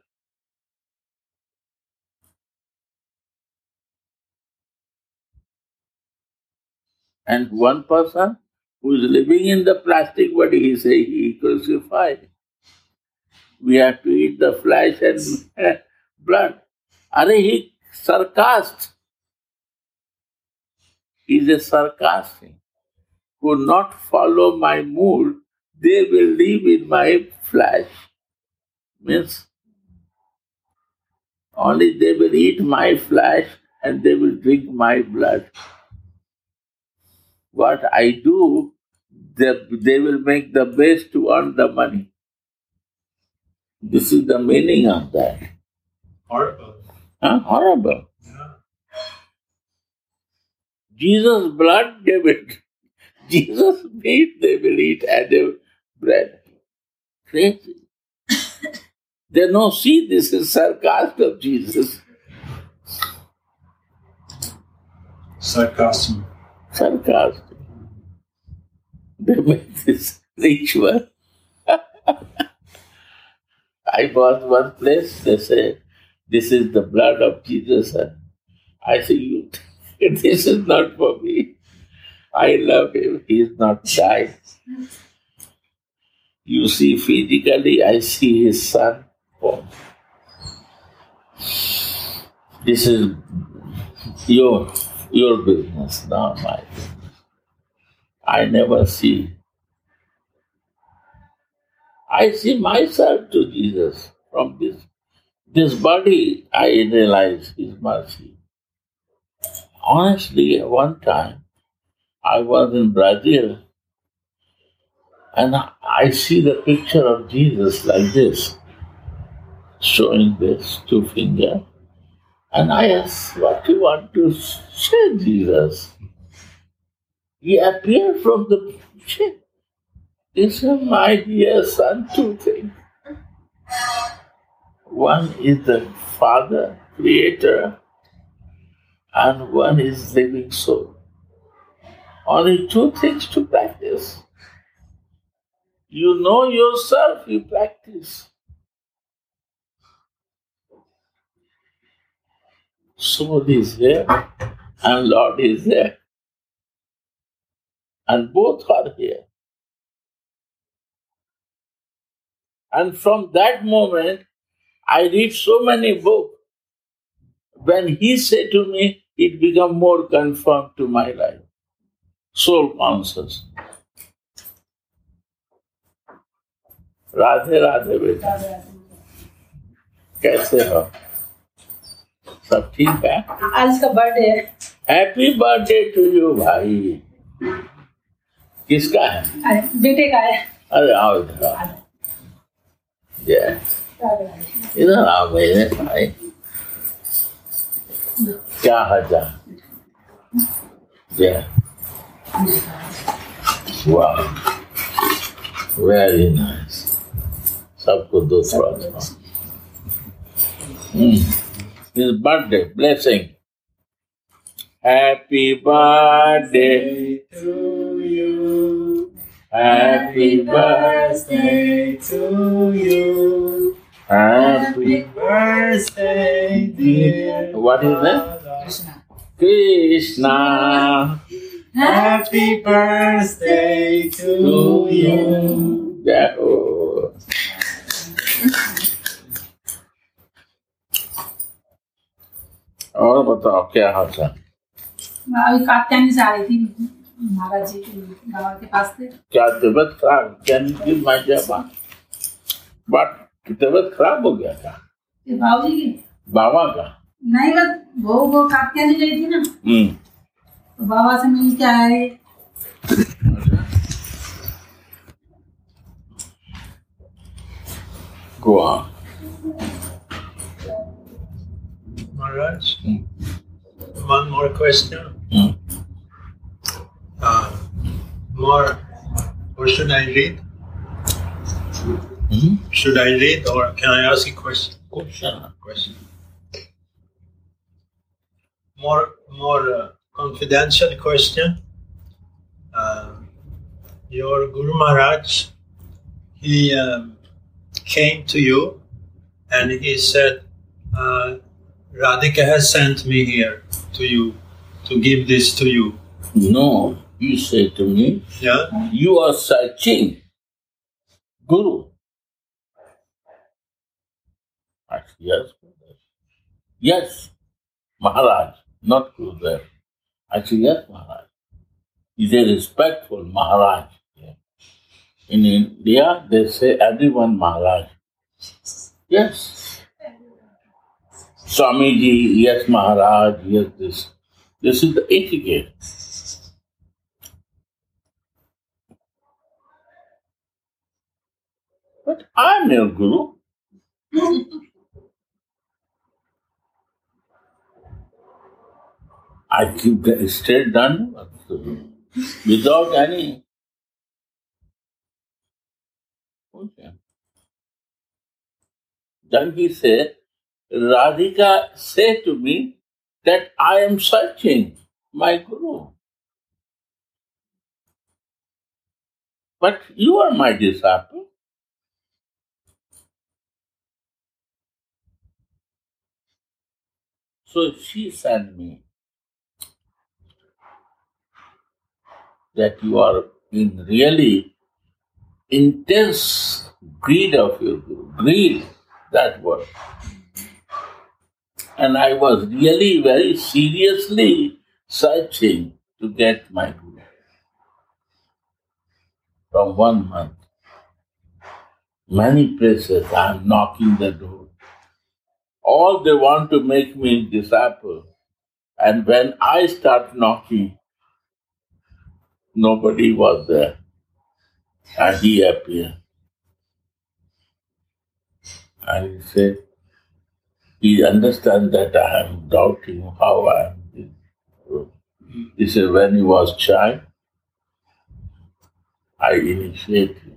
And one person who is living in the plastic body, he say he crucified. We have to eat the flesh and blood. Are he sarcastic? He is a sarcastic. Who not follow my mood, they will live in my flesh. Means only they will eat my flesh and they will drink my blood. What I do, they, they will make the best to earn the money. This is the meaning of that. Horrible. Huh? Horrible. Yeah. Jesus' blood, they will Jesus' meat, they will eat and they will bread. Crazy. They know, see, this is sarcasm of Jesus. Sarcasm. Sarcasm. They make this ritual. I was one place, they say, this is the blood of Jesus. I say, you, this is not for me. I love him. He is not died. You see, physically, I see his son. Oh. This is your your business, not mine. I never see. I see myself to Jesus. From this, this body, I realize his mercy. Honestly, one time, I was in Brazil and I see the picture of Jesus like this, showing this two finger. And I asked, what do you want to say, Jesus? He appeared from the picture. He said, my dear son, two things. One is the Father, Creator, and one is living soul. Only two things to practice. You know yourself, you practice. Soul is there and Lord is there. And both are here. And from that moment, I read so many books. When he said to me, it became more confirmed to my life. Soul conscious. Radhe Radhe बेटा, कैसे हो? सब ठीक है? आज का birthday है। Happy birthday to you भाई। किसका है? अरे बेटे का है। अरे आओ इधर आओ। इधर आओ मेरे भाई। क्या हाल? Yeah. Wow. Very nice. सबको दो थोड़ा थोड़ा. His birthday blessing. Happy birthday to you. Happy birthday to you. Happy birthday, dear. What is that? Krishna. Krishna. Happy birthday to you. Yeah. Oh. और बताओ क्या हाल चाल? अभी कात्यायनी से आ रही थी महाराज जी के गाँव के पास से। क्या तबीयत खराब? कैन यू माय जाबा? बट तबीयत खराब हो गया क्या? बाबूजी की? बाबा का? नहीं बस वो वो कात्यायनी गई थी ना। हम्म। तो बाबा से मिल के आए। Go on. Maharaj, mm. one more question. Mm. Uh, more, or should I read? Hmm? Should I read or can I ask a question? Question. Question. More, more uh, confidential question. Uh, your Guru Maharaj, he um, came to you and he said, uh, Radhika has sent me here to you to give this to you. No, he said to me, Yeah? you are searching Guru. I said, yes. Yes, Maharaj, not Gurudev. I said, yes, Maharaj. He's a respectful Maharaj. In India, they say everyone Maharaj. Yes. Swamiji, yes, Maharaj, yes, this. This is the etiquette. But I'm your Guru. I keep straight done without any. Okay. Then he said, Radhika said to me that I am searching my Guru. But you are my disciple. So she sent me that you are in really intense greed of your Guru. Greed, that word. And I was really very seriously searching to get my Guru. From one month. Many places I am knocking the door. All they want to make me disciple. And when I start knocking, nobody was there. And he appeared. And he said, he understands that I am doubting how I am. He said, when he was child, I initiated him.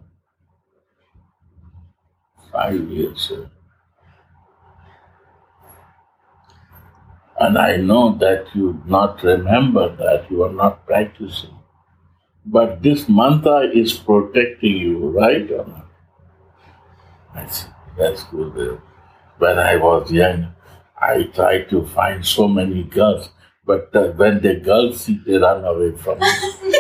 Five years old. And I know that you not remember that, you are not practicing. But this mantra is protecting you, right or not? I said, that's good. When I was young, I tried to find so many girls, but uh, when the girls see, they run away from me.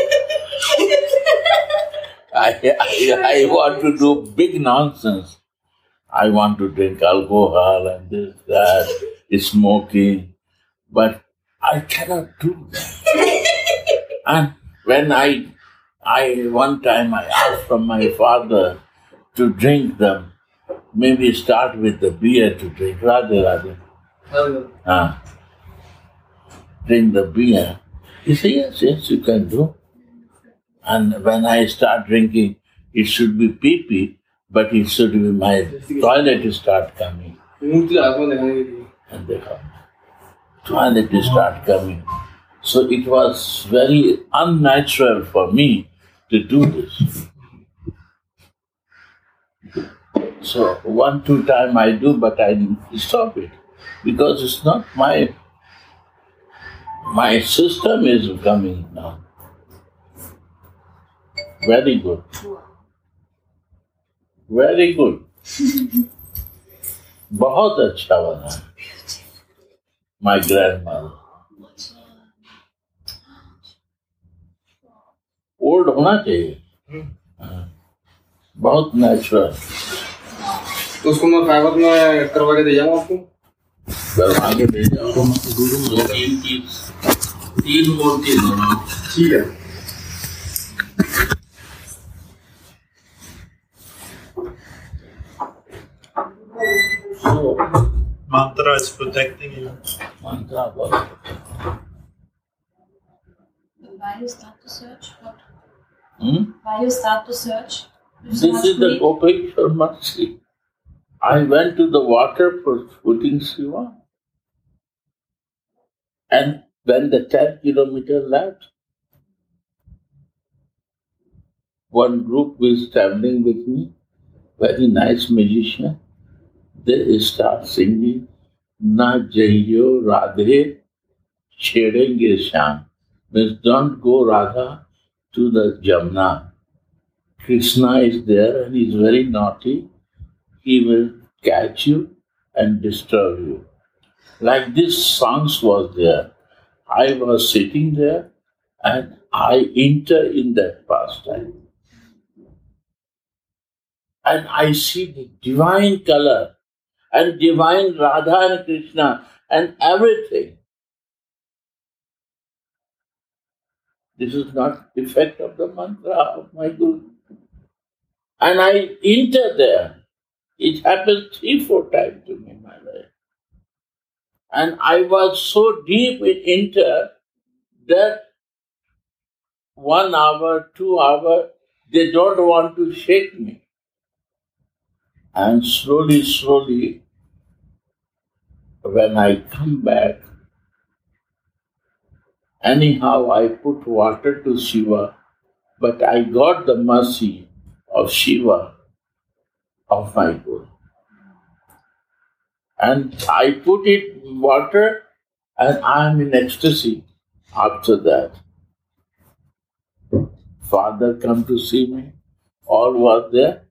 I, I, I want to do big nonsense. I want to drink alcohol and this, that, smoking, but I cannot do that. And when I, I one time I asked from my father to drink them, maybe start with the beer to drink, rather, rather. Oh. Uh, drink the beer. He said, yes, yes, you can do. And when I start drinking, it should be pee-pee, but it should be my toilet start coming. And they come. Toilet start coming. So it was very unnatural for me to do this. So one, two time I do, but I stop it. Because it's not my, my system is coming now. Very good. Very good. बहुत अच्छा बना. My grandmother. Old होना चाहिए. बहुत natural. तो उसको मैं कागज में करवा के दे जाऊँ आपको? करवा के दे जाओ. गुरु तीन की तीन मूर्ति बनाओ. ठीक है. So, mantra is protecting you. Mantra was. Why you start to search? What? Hmm? Why you start to search? This is the Gopeshwar mercy. I went to the water for footing Shiva. And when the ten kilometers left, one group was traveling with me. very nice musician, they start singing, Na Jaiyo Radhe Chedenge Sham. Means don't go Radha to the Jamna. Krishna is there and he's very naughty. He will catch you and disturb you. Like this songs was there. I was sitting there and I enter in that pastime. And I see the divine color and divine Radha and Krishna and everything. This is not effect of the mantra of my Guru. And I enter there. It happened three, four times to me in my life. And I was so deep in enter that one hour, two hour, they don't want to shake me. And slowly, slowly, when I come back, anyhow I put water to Shiva, but I got the mercy of Shiva, of my Guru. And I put it in water and I am in ecstasy after that. Father come to see me, all was there.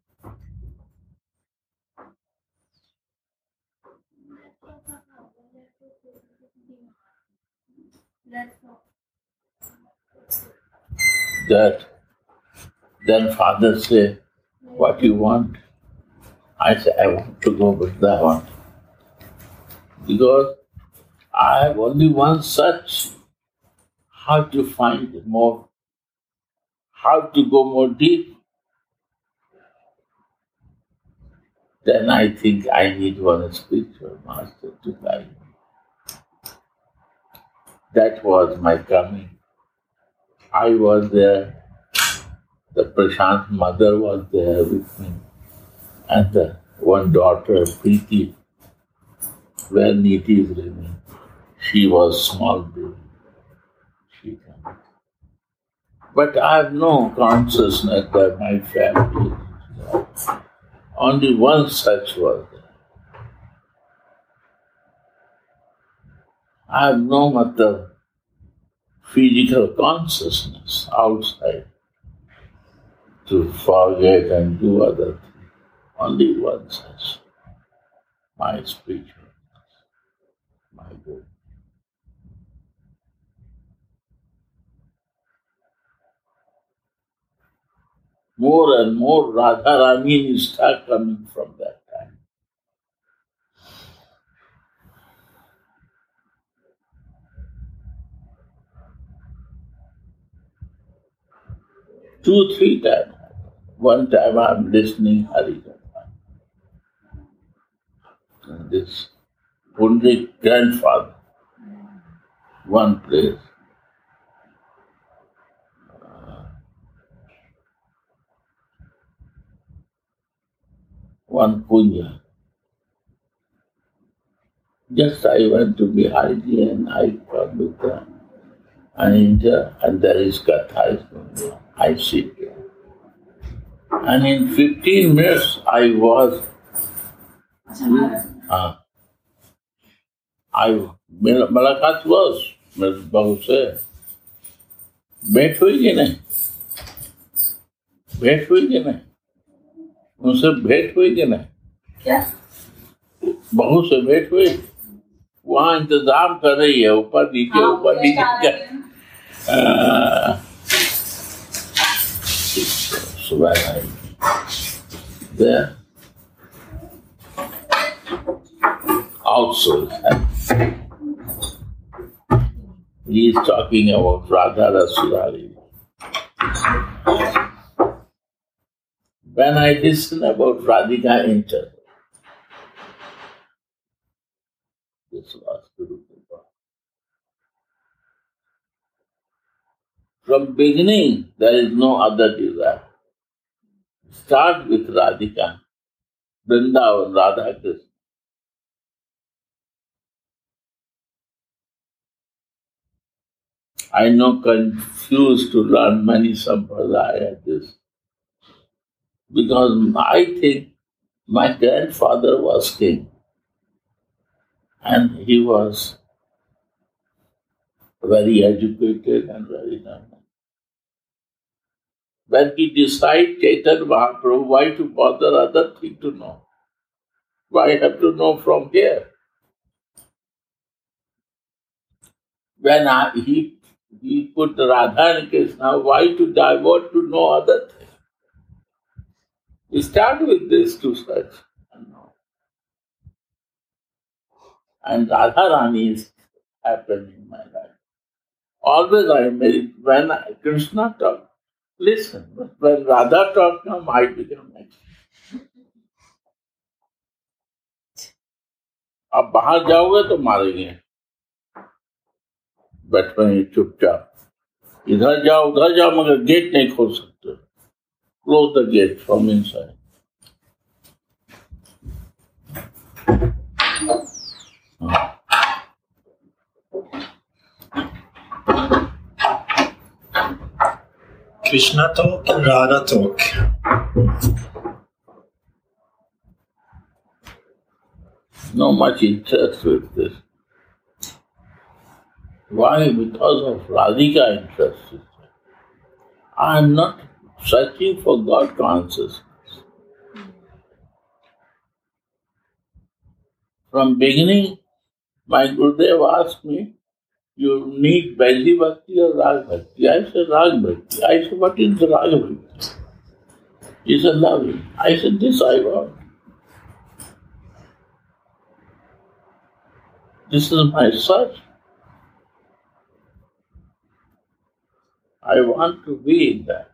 That then father said, what you want? I said, I want to go Vrindavan. Because I have only one such. How to find more? How to go more deep? Then I think I need one spiritual master to guide me. That was my coming. I was there, the Prashant mother was there with me, and the one daughter, Preeti, where Niti is living. She was small baby. She came. But I have no consciousness that my family is there. Only one such was there. I have no matter physical consciousness outside to forget and do other things. Only one such. My spiritualness, my Guru. More and more Radharani start coming from that time. Two, three times. One time I'm listening Harikatha. And this Pundrik grandfather, one place. Uh, one punya. Just I went to Biharji and I come with her. And, uh, and there is Katha is going on. I sit there. And in fifteen minutes I was, uh, I, Malakat was, Mister Babu said, भेंट हुई कि नहीं? भेंट हुई कि नहीं? उनसे भेंट हुई कि नहीं? क्या? बहू से भेंट हुई? वहाँ इंतजाम कर रही है, ऊपर नीचे ऊपर नीचे सुबह आई there also he is talking about Radha Rasurari. When I listen about Radhika enter, this was Guru Kripa. From beginning, there is no other desire. Start with Radhika, Vrindavan, Radha Krishna. I know confused to learn many sampradaya this. Because I think My grandfather was king, and he was very educated and very learned. When he decided Chaitanya Mahaprabhu, why to bother other thing to know? Why have to know from here? When I, he, he put Radha and Krishna, why to divert to know other thing? We start with this to search and know. And Radharani is happening in my life. Always I mean, when I, Krishna talk, listen. But when Radha talk, now I become next. अब बाहर जाओगे तो मारेंगे, बैठे हैं चुपचाप. इधर जाओ उधर जाओ मगर गेट नहीं खोल सकते. Close the gate from inside. Krishna talk and Radha talk. No much interest with this. Why? Because of Radhika interest. I am not searching for God consciousness. From beginning, my Gurudev asked me, you need Vaidhi Bhakti or Rag Bhakti? I said Rag Bhakti. I said, what is the Rag Bhakti? He said, loving. I said, this I want. This is my search. I want to be in that.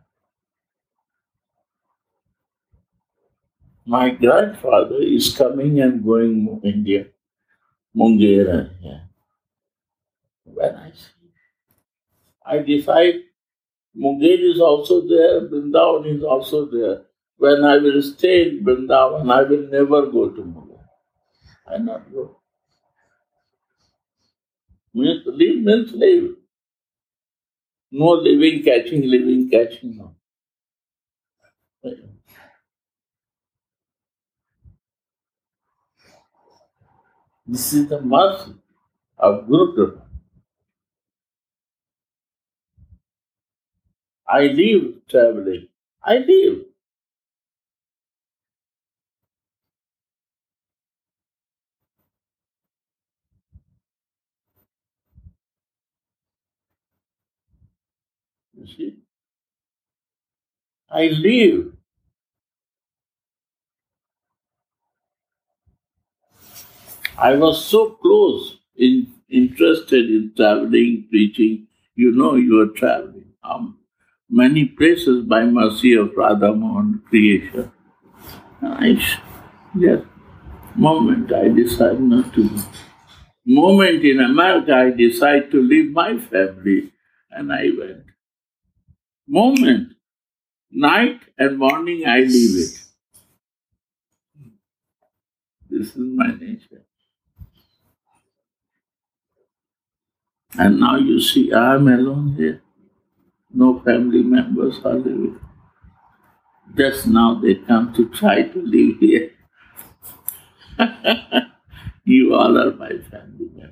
My grandfather is coming and going to India, Munger. Yeah. When I see, I decide Munger is also there, Vrindavan is also there. When I will stay in Vrindavan, I will never go to Munger. I not go. Means live means live. No living, catching, living, catching, no. This is the mercy of Guru Kripa. I live traveling. I live. You see? I live. I was so close, in, interested in traveling, preaching. You know you are traveling. Um, many places by mercy of Radha Mohan creation. And I, yes, moment I decide not to go. Moment in America I decide to leave my family and I went. Moment, night and morning I leave it. This is my nature. And now you see I am alone here. No family members are living. Just now they come to try to live here. You all are my family members.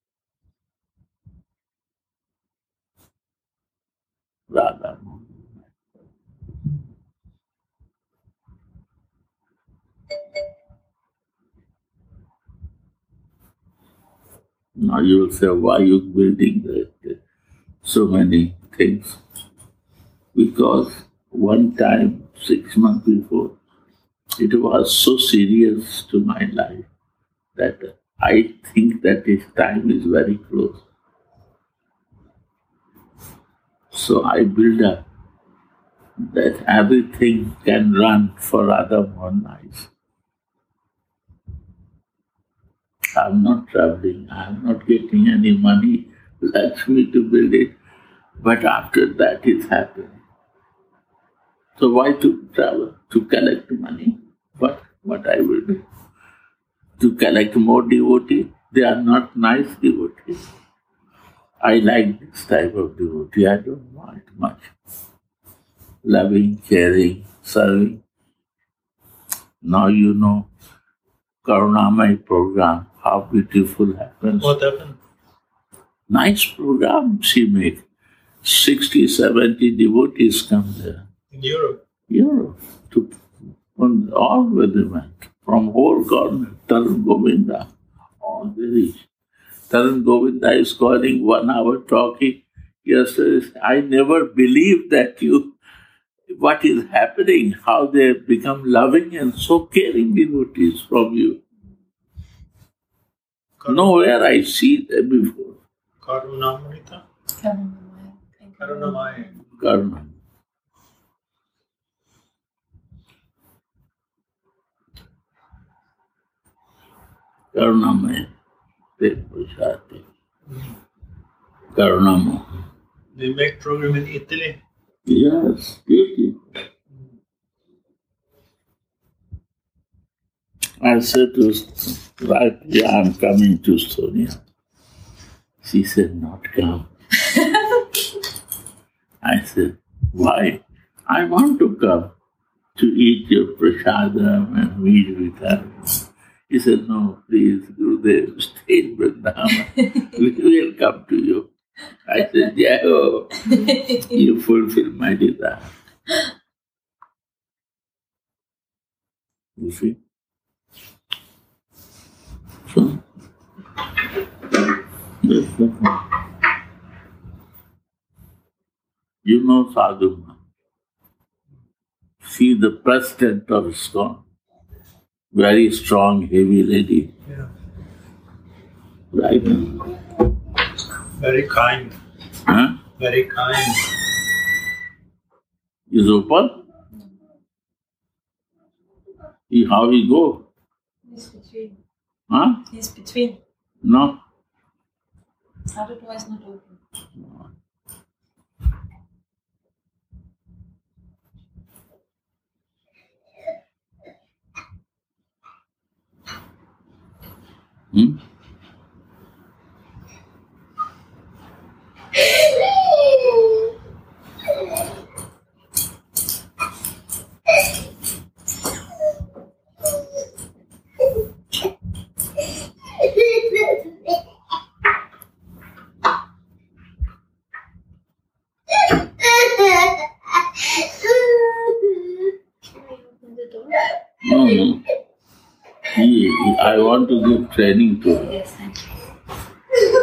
Radha. Now you will say, why are you building the, the, so many things? Because one time, six months before, it was so serious to my life that I think that its time is very close. So I build up that everything can run for Radha Mohan eyes. I'm not traveling, I'm not getting any money, Lakshmi to build it, but after that it happened. So why to travel? To collect money? What, what I will do? To collect more devotees? They are not nice devotees. I like this type of devotee, I don't want much. Loving, caring, serving. Now you know Karunamai program, how beautiful happens. What happened? Nice program she make. sixty, seventy devotees come there. In Europe? Europe. To, from all where they went. From whole corner. Tarun Govinda. All they reach. Tarun Govinda is calling one hour talking. Yes, I never believed that you, what is happening, how they become loving and so caring devotees from you. Karun- Nowhere I see them before. Karunamrita? Karunamaya. Karuna. Karunamaya. Te Purushate. Karunamo. They make program in Italy. Yes, beauty. I said to right, yeah, I'm coming to Sonia. She said, not come. I said, why? I want to come to eat your prasadam and meet with her. He said, no, please, Gurudev, stay in Vrindavan. We will come to you. I said, yeah, oh, you fulfill my desire. You see? So, that's the point. You know Sadhuma. She is the president of ISKCON. Very strong, heavy lady. Yeah. Right? Very kind. Huh? Very kind. Is open? He, how he go? He's between. Huh? He's between. No? Otherwise not open. Hmm? No, no. He, he, I want to give training to her. Yes, thank you.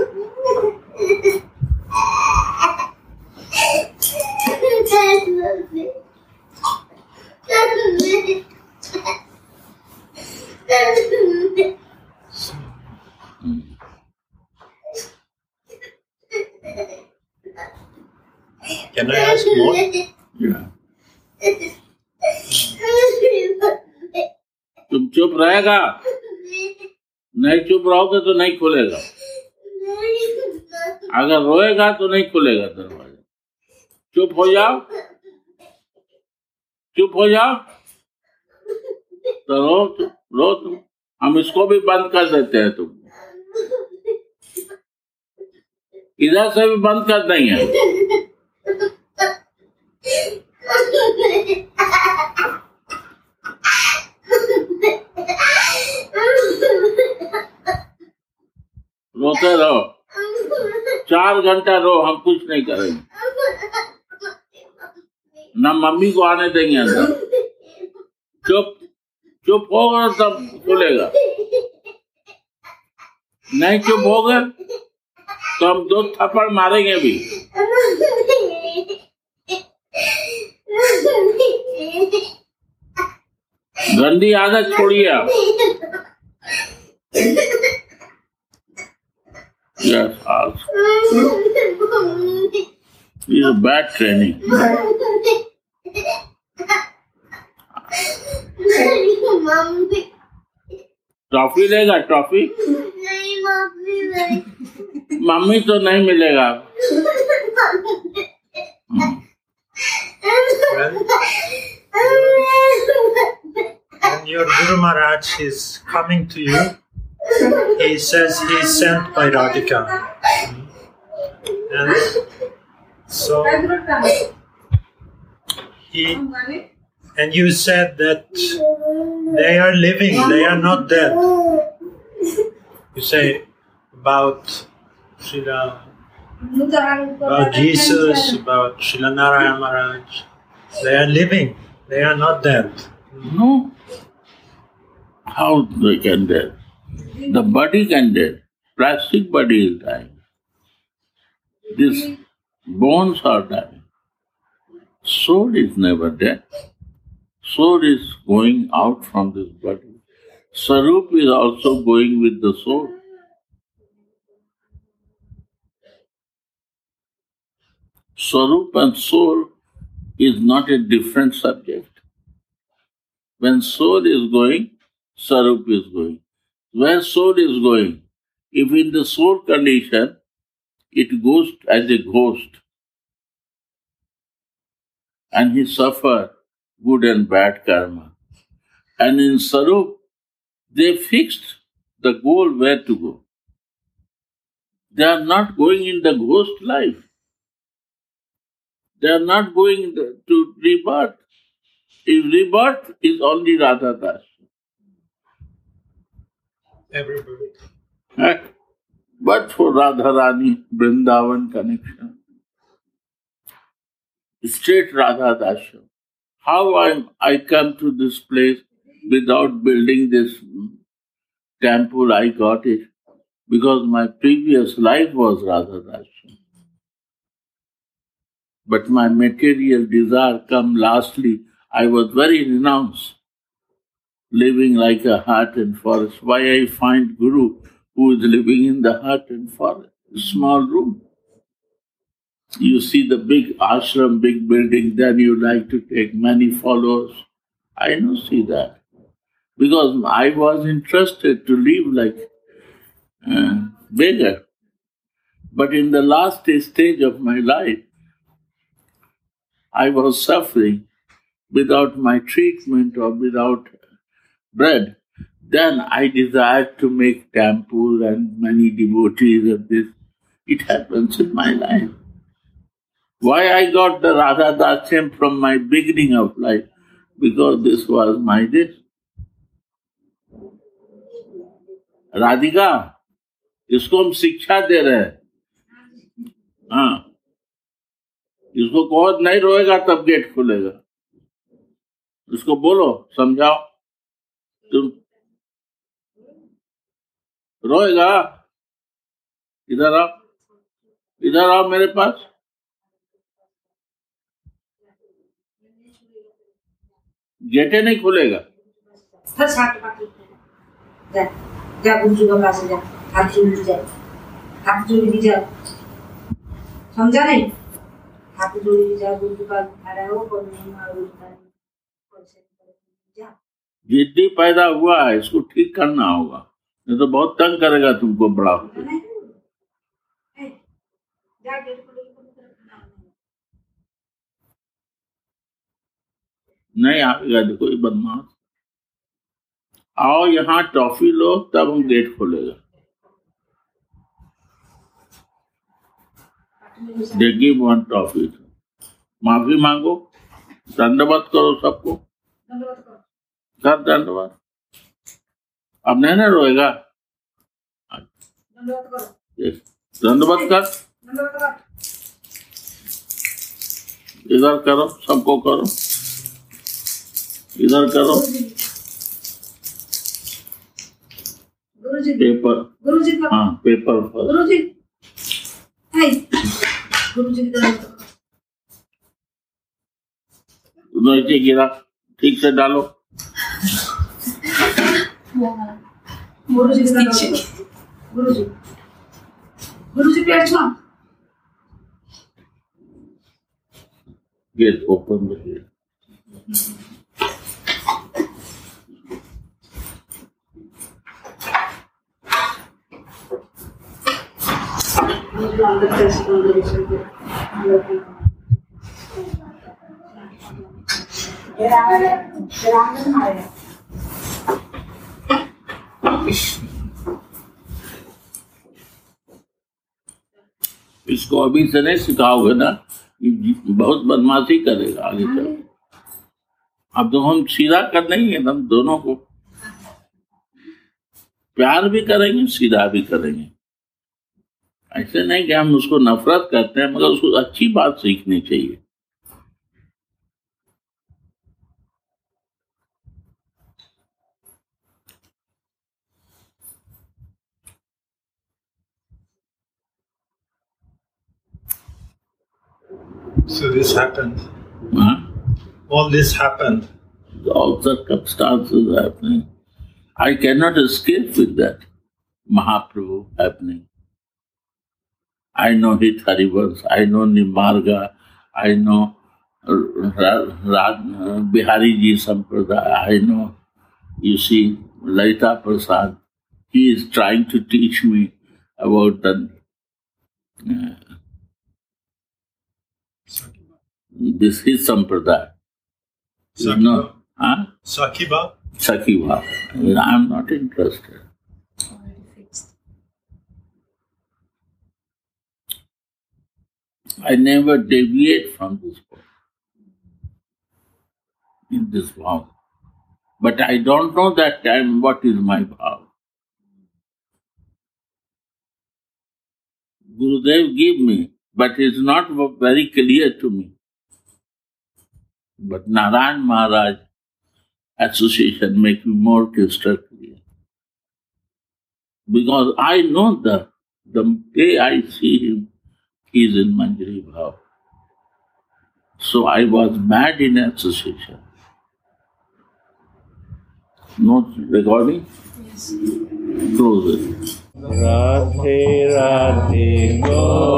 Can I ask more? Yeah. तुम चुप रहेगा? नहीं चुप रहोगे तो नहीं खुलेगा। अगर रोएगा तो नहीं खुलेगा दरवाजा। चुप हो जाओ, चुप हो जाओ, तो रो तुम, रो तुम। हम इसको भी बंद कर देते हैं तुम। इधर से भी बंद कर देंगे। रोते रहो, चार घंटा रो, हम कुछ नहीं करेंगे। ना मम्मी को आने देंगे अंदर। चुप चुप होगा तब खुलेगा। नहीं चुप होगा तो हम दो थप्पड़ मारेंगे भी। गंदी आदत छोड़िए आप। Yes, also. It's a bad training. Toffee लेगा टॉफी? मम्मी तो नहीं मिलेगा। When your Guru Maharaj is coming to you, he says he is sent by Radhika. And so he And you said that they are living, they are not dead. You say about Srila, about Jesus, about Srila Narayana Maharaj. They are living, they are not dead. No. How they can dead? The body can dead. Plastic body is dying. These bones are dying. Soul is never dead. Soul is going out from this body. Sarup is also going with the soul. Sarup and soul is not a different subject. When soul is going, Sarup is going. Where soul is going, if in the soul condition, it goes as a ghost and he suffers good and bad karma. And in Sarup, they fixed the goal where to go. They are not going in the ghost life. They are not going to rebirth. If rebirth is only Radha Das. Everybody. Right? But for Radharani, Vrindavan connection, straight Radha Dasam. How I, I come to this place without building this temple, I got it. Because my previous life was Radha Dasam. But my material desire come lastly. I was very renounced, living like a hut and forest. Why I find Guru who is living in the hut and forest, small room. You see the big ashram, big building, then you like to take many followers. I don't see that. Because I was interested to live like a beggar. But in the last stage of my life, I was suffering without my treatment or without bread. Then I desired to make temple and many devotees of this. It happens in my life. Why I got the Radha Dasam from my beginning of life? Because this was my dish. Radhika, इसको हम शिक्षा दे रहे हैं. हाँ, इसको कहो नहीं रोएगा तब गेट खुलेगा. इसको बोलो, समझाओ. तुम रोएगा? इधर आओ, इधर आओ मेरे पास. गेटे नहीं खुलेगा. जा जा गुरुजी के पास जा, हाथ जोड़ जा, हाथ जोड़ जा, समझा नहीं? हाथ जोड़ जा, गुरुजी का अरे वो कौन नहीं मालूम जा. जिद्दी पैदा हुआ है, इसको ठीक करना होगा, नहीं तो बहुत तंग करेगा तुमको बड़ा. नहीं आएगा, देखो ये बदमाश. आओ यहाँ टॉफी लो, तब हम गेट खोलेगा. देखिए वन टॉफी. माफी मांगो, दंडवत करो सबको. कर दंडवत. अब नहीं ना रोएगा. दंडवत कर. इधर करो, सबको करो. इधर करो. पेपर. गुरुजी का. हाँ पेपर. गुरुजी. हाय. गुरुजी का. नीचे गिरा, ठीक से डालो. गुरुजी का. गुरुजी. गुरुजी पेड़ छुआ. गेट ओपन करिए. इसको अभी से नहीं सिखाओगे ना, बहुत बदमाशी करेगा आगे चल. अब तो हम सीधा कर देंगे, हम दोनों को प्यार भी करेंगे, सीधा भी करेंगे। ऐसे नहीं कि हम उसको नफरत करते हैं, मगर उसको अच्छी बात सीखनी चाहिए। So this happened. Huh? All this happened. All circumstances happening. I cannot escape with that. Mahaprabhu happening. I know Hit Harivars, I know Nimarga, I know Ra- Ra- Bihari Ji Sampradaya, I know, you see, Lalita Prasad. He is trying to teach me about the uh, this his Sampradaya. Sakhi No, Bhava. huh? Sakhi Bhava. Sakhi Bhava. I am not interested. Already fixed. I never deviate from this point, in this vow. But I don't know that time what is my vow. Gurudev give me, but it's not very clear to me. But Narayan Maharaj association make me more crystal clear. Because I know that the day I see him, he is in Manjari Bhav. So I was mad in association. No recording? Yes. Close it. Radhe Radhe Go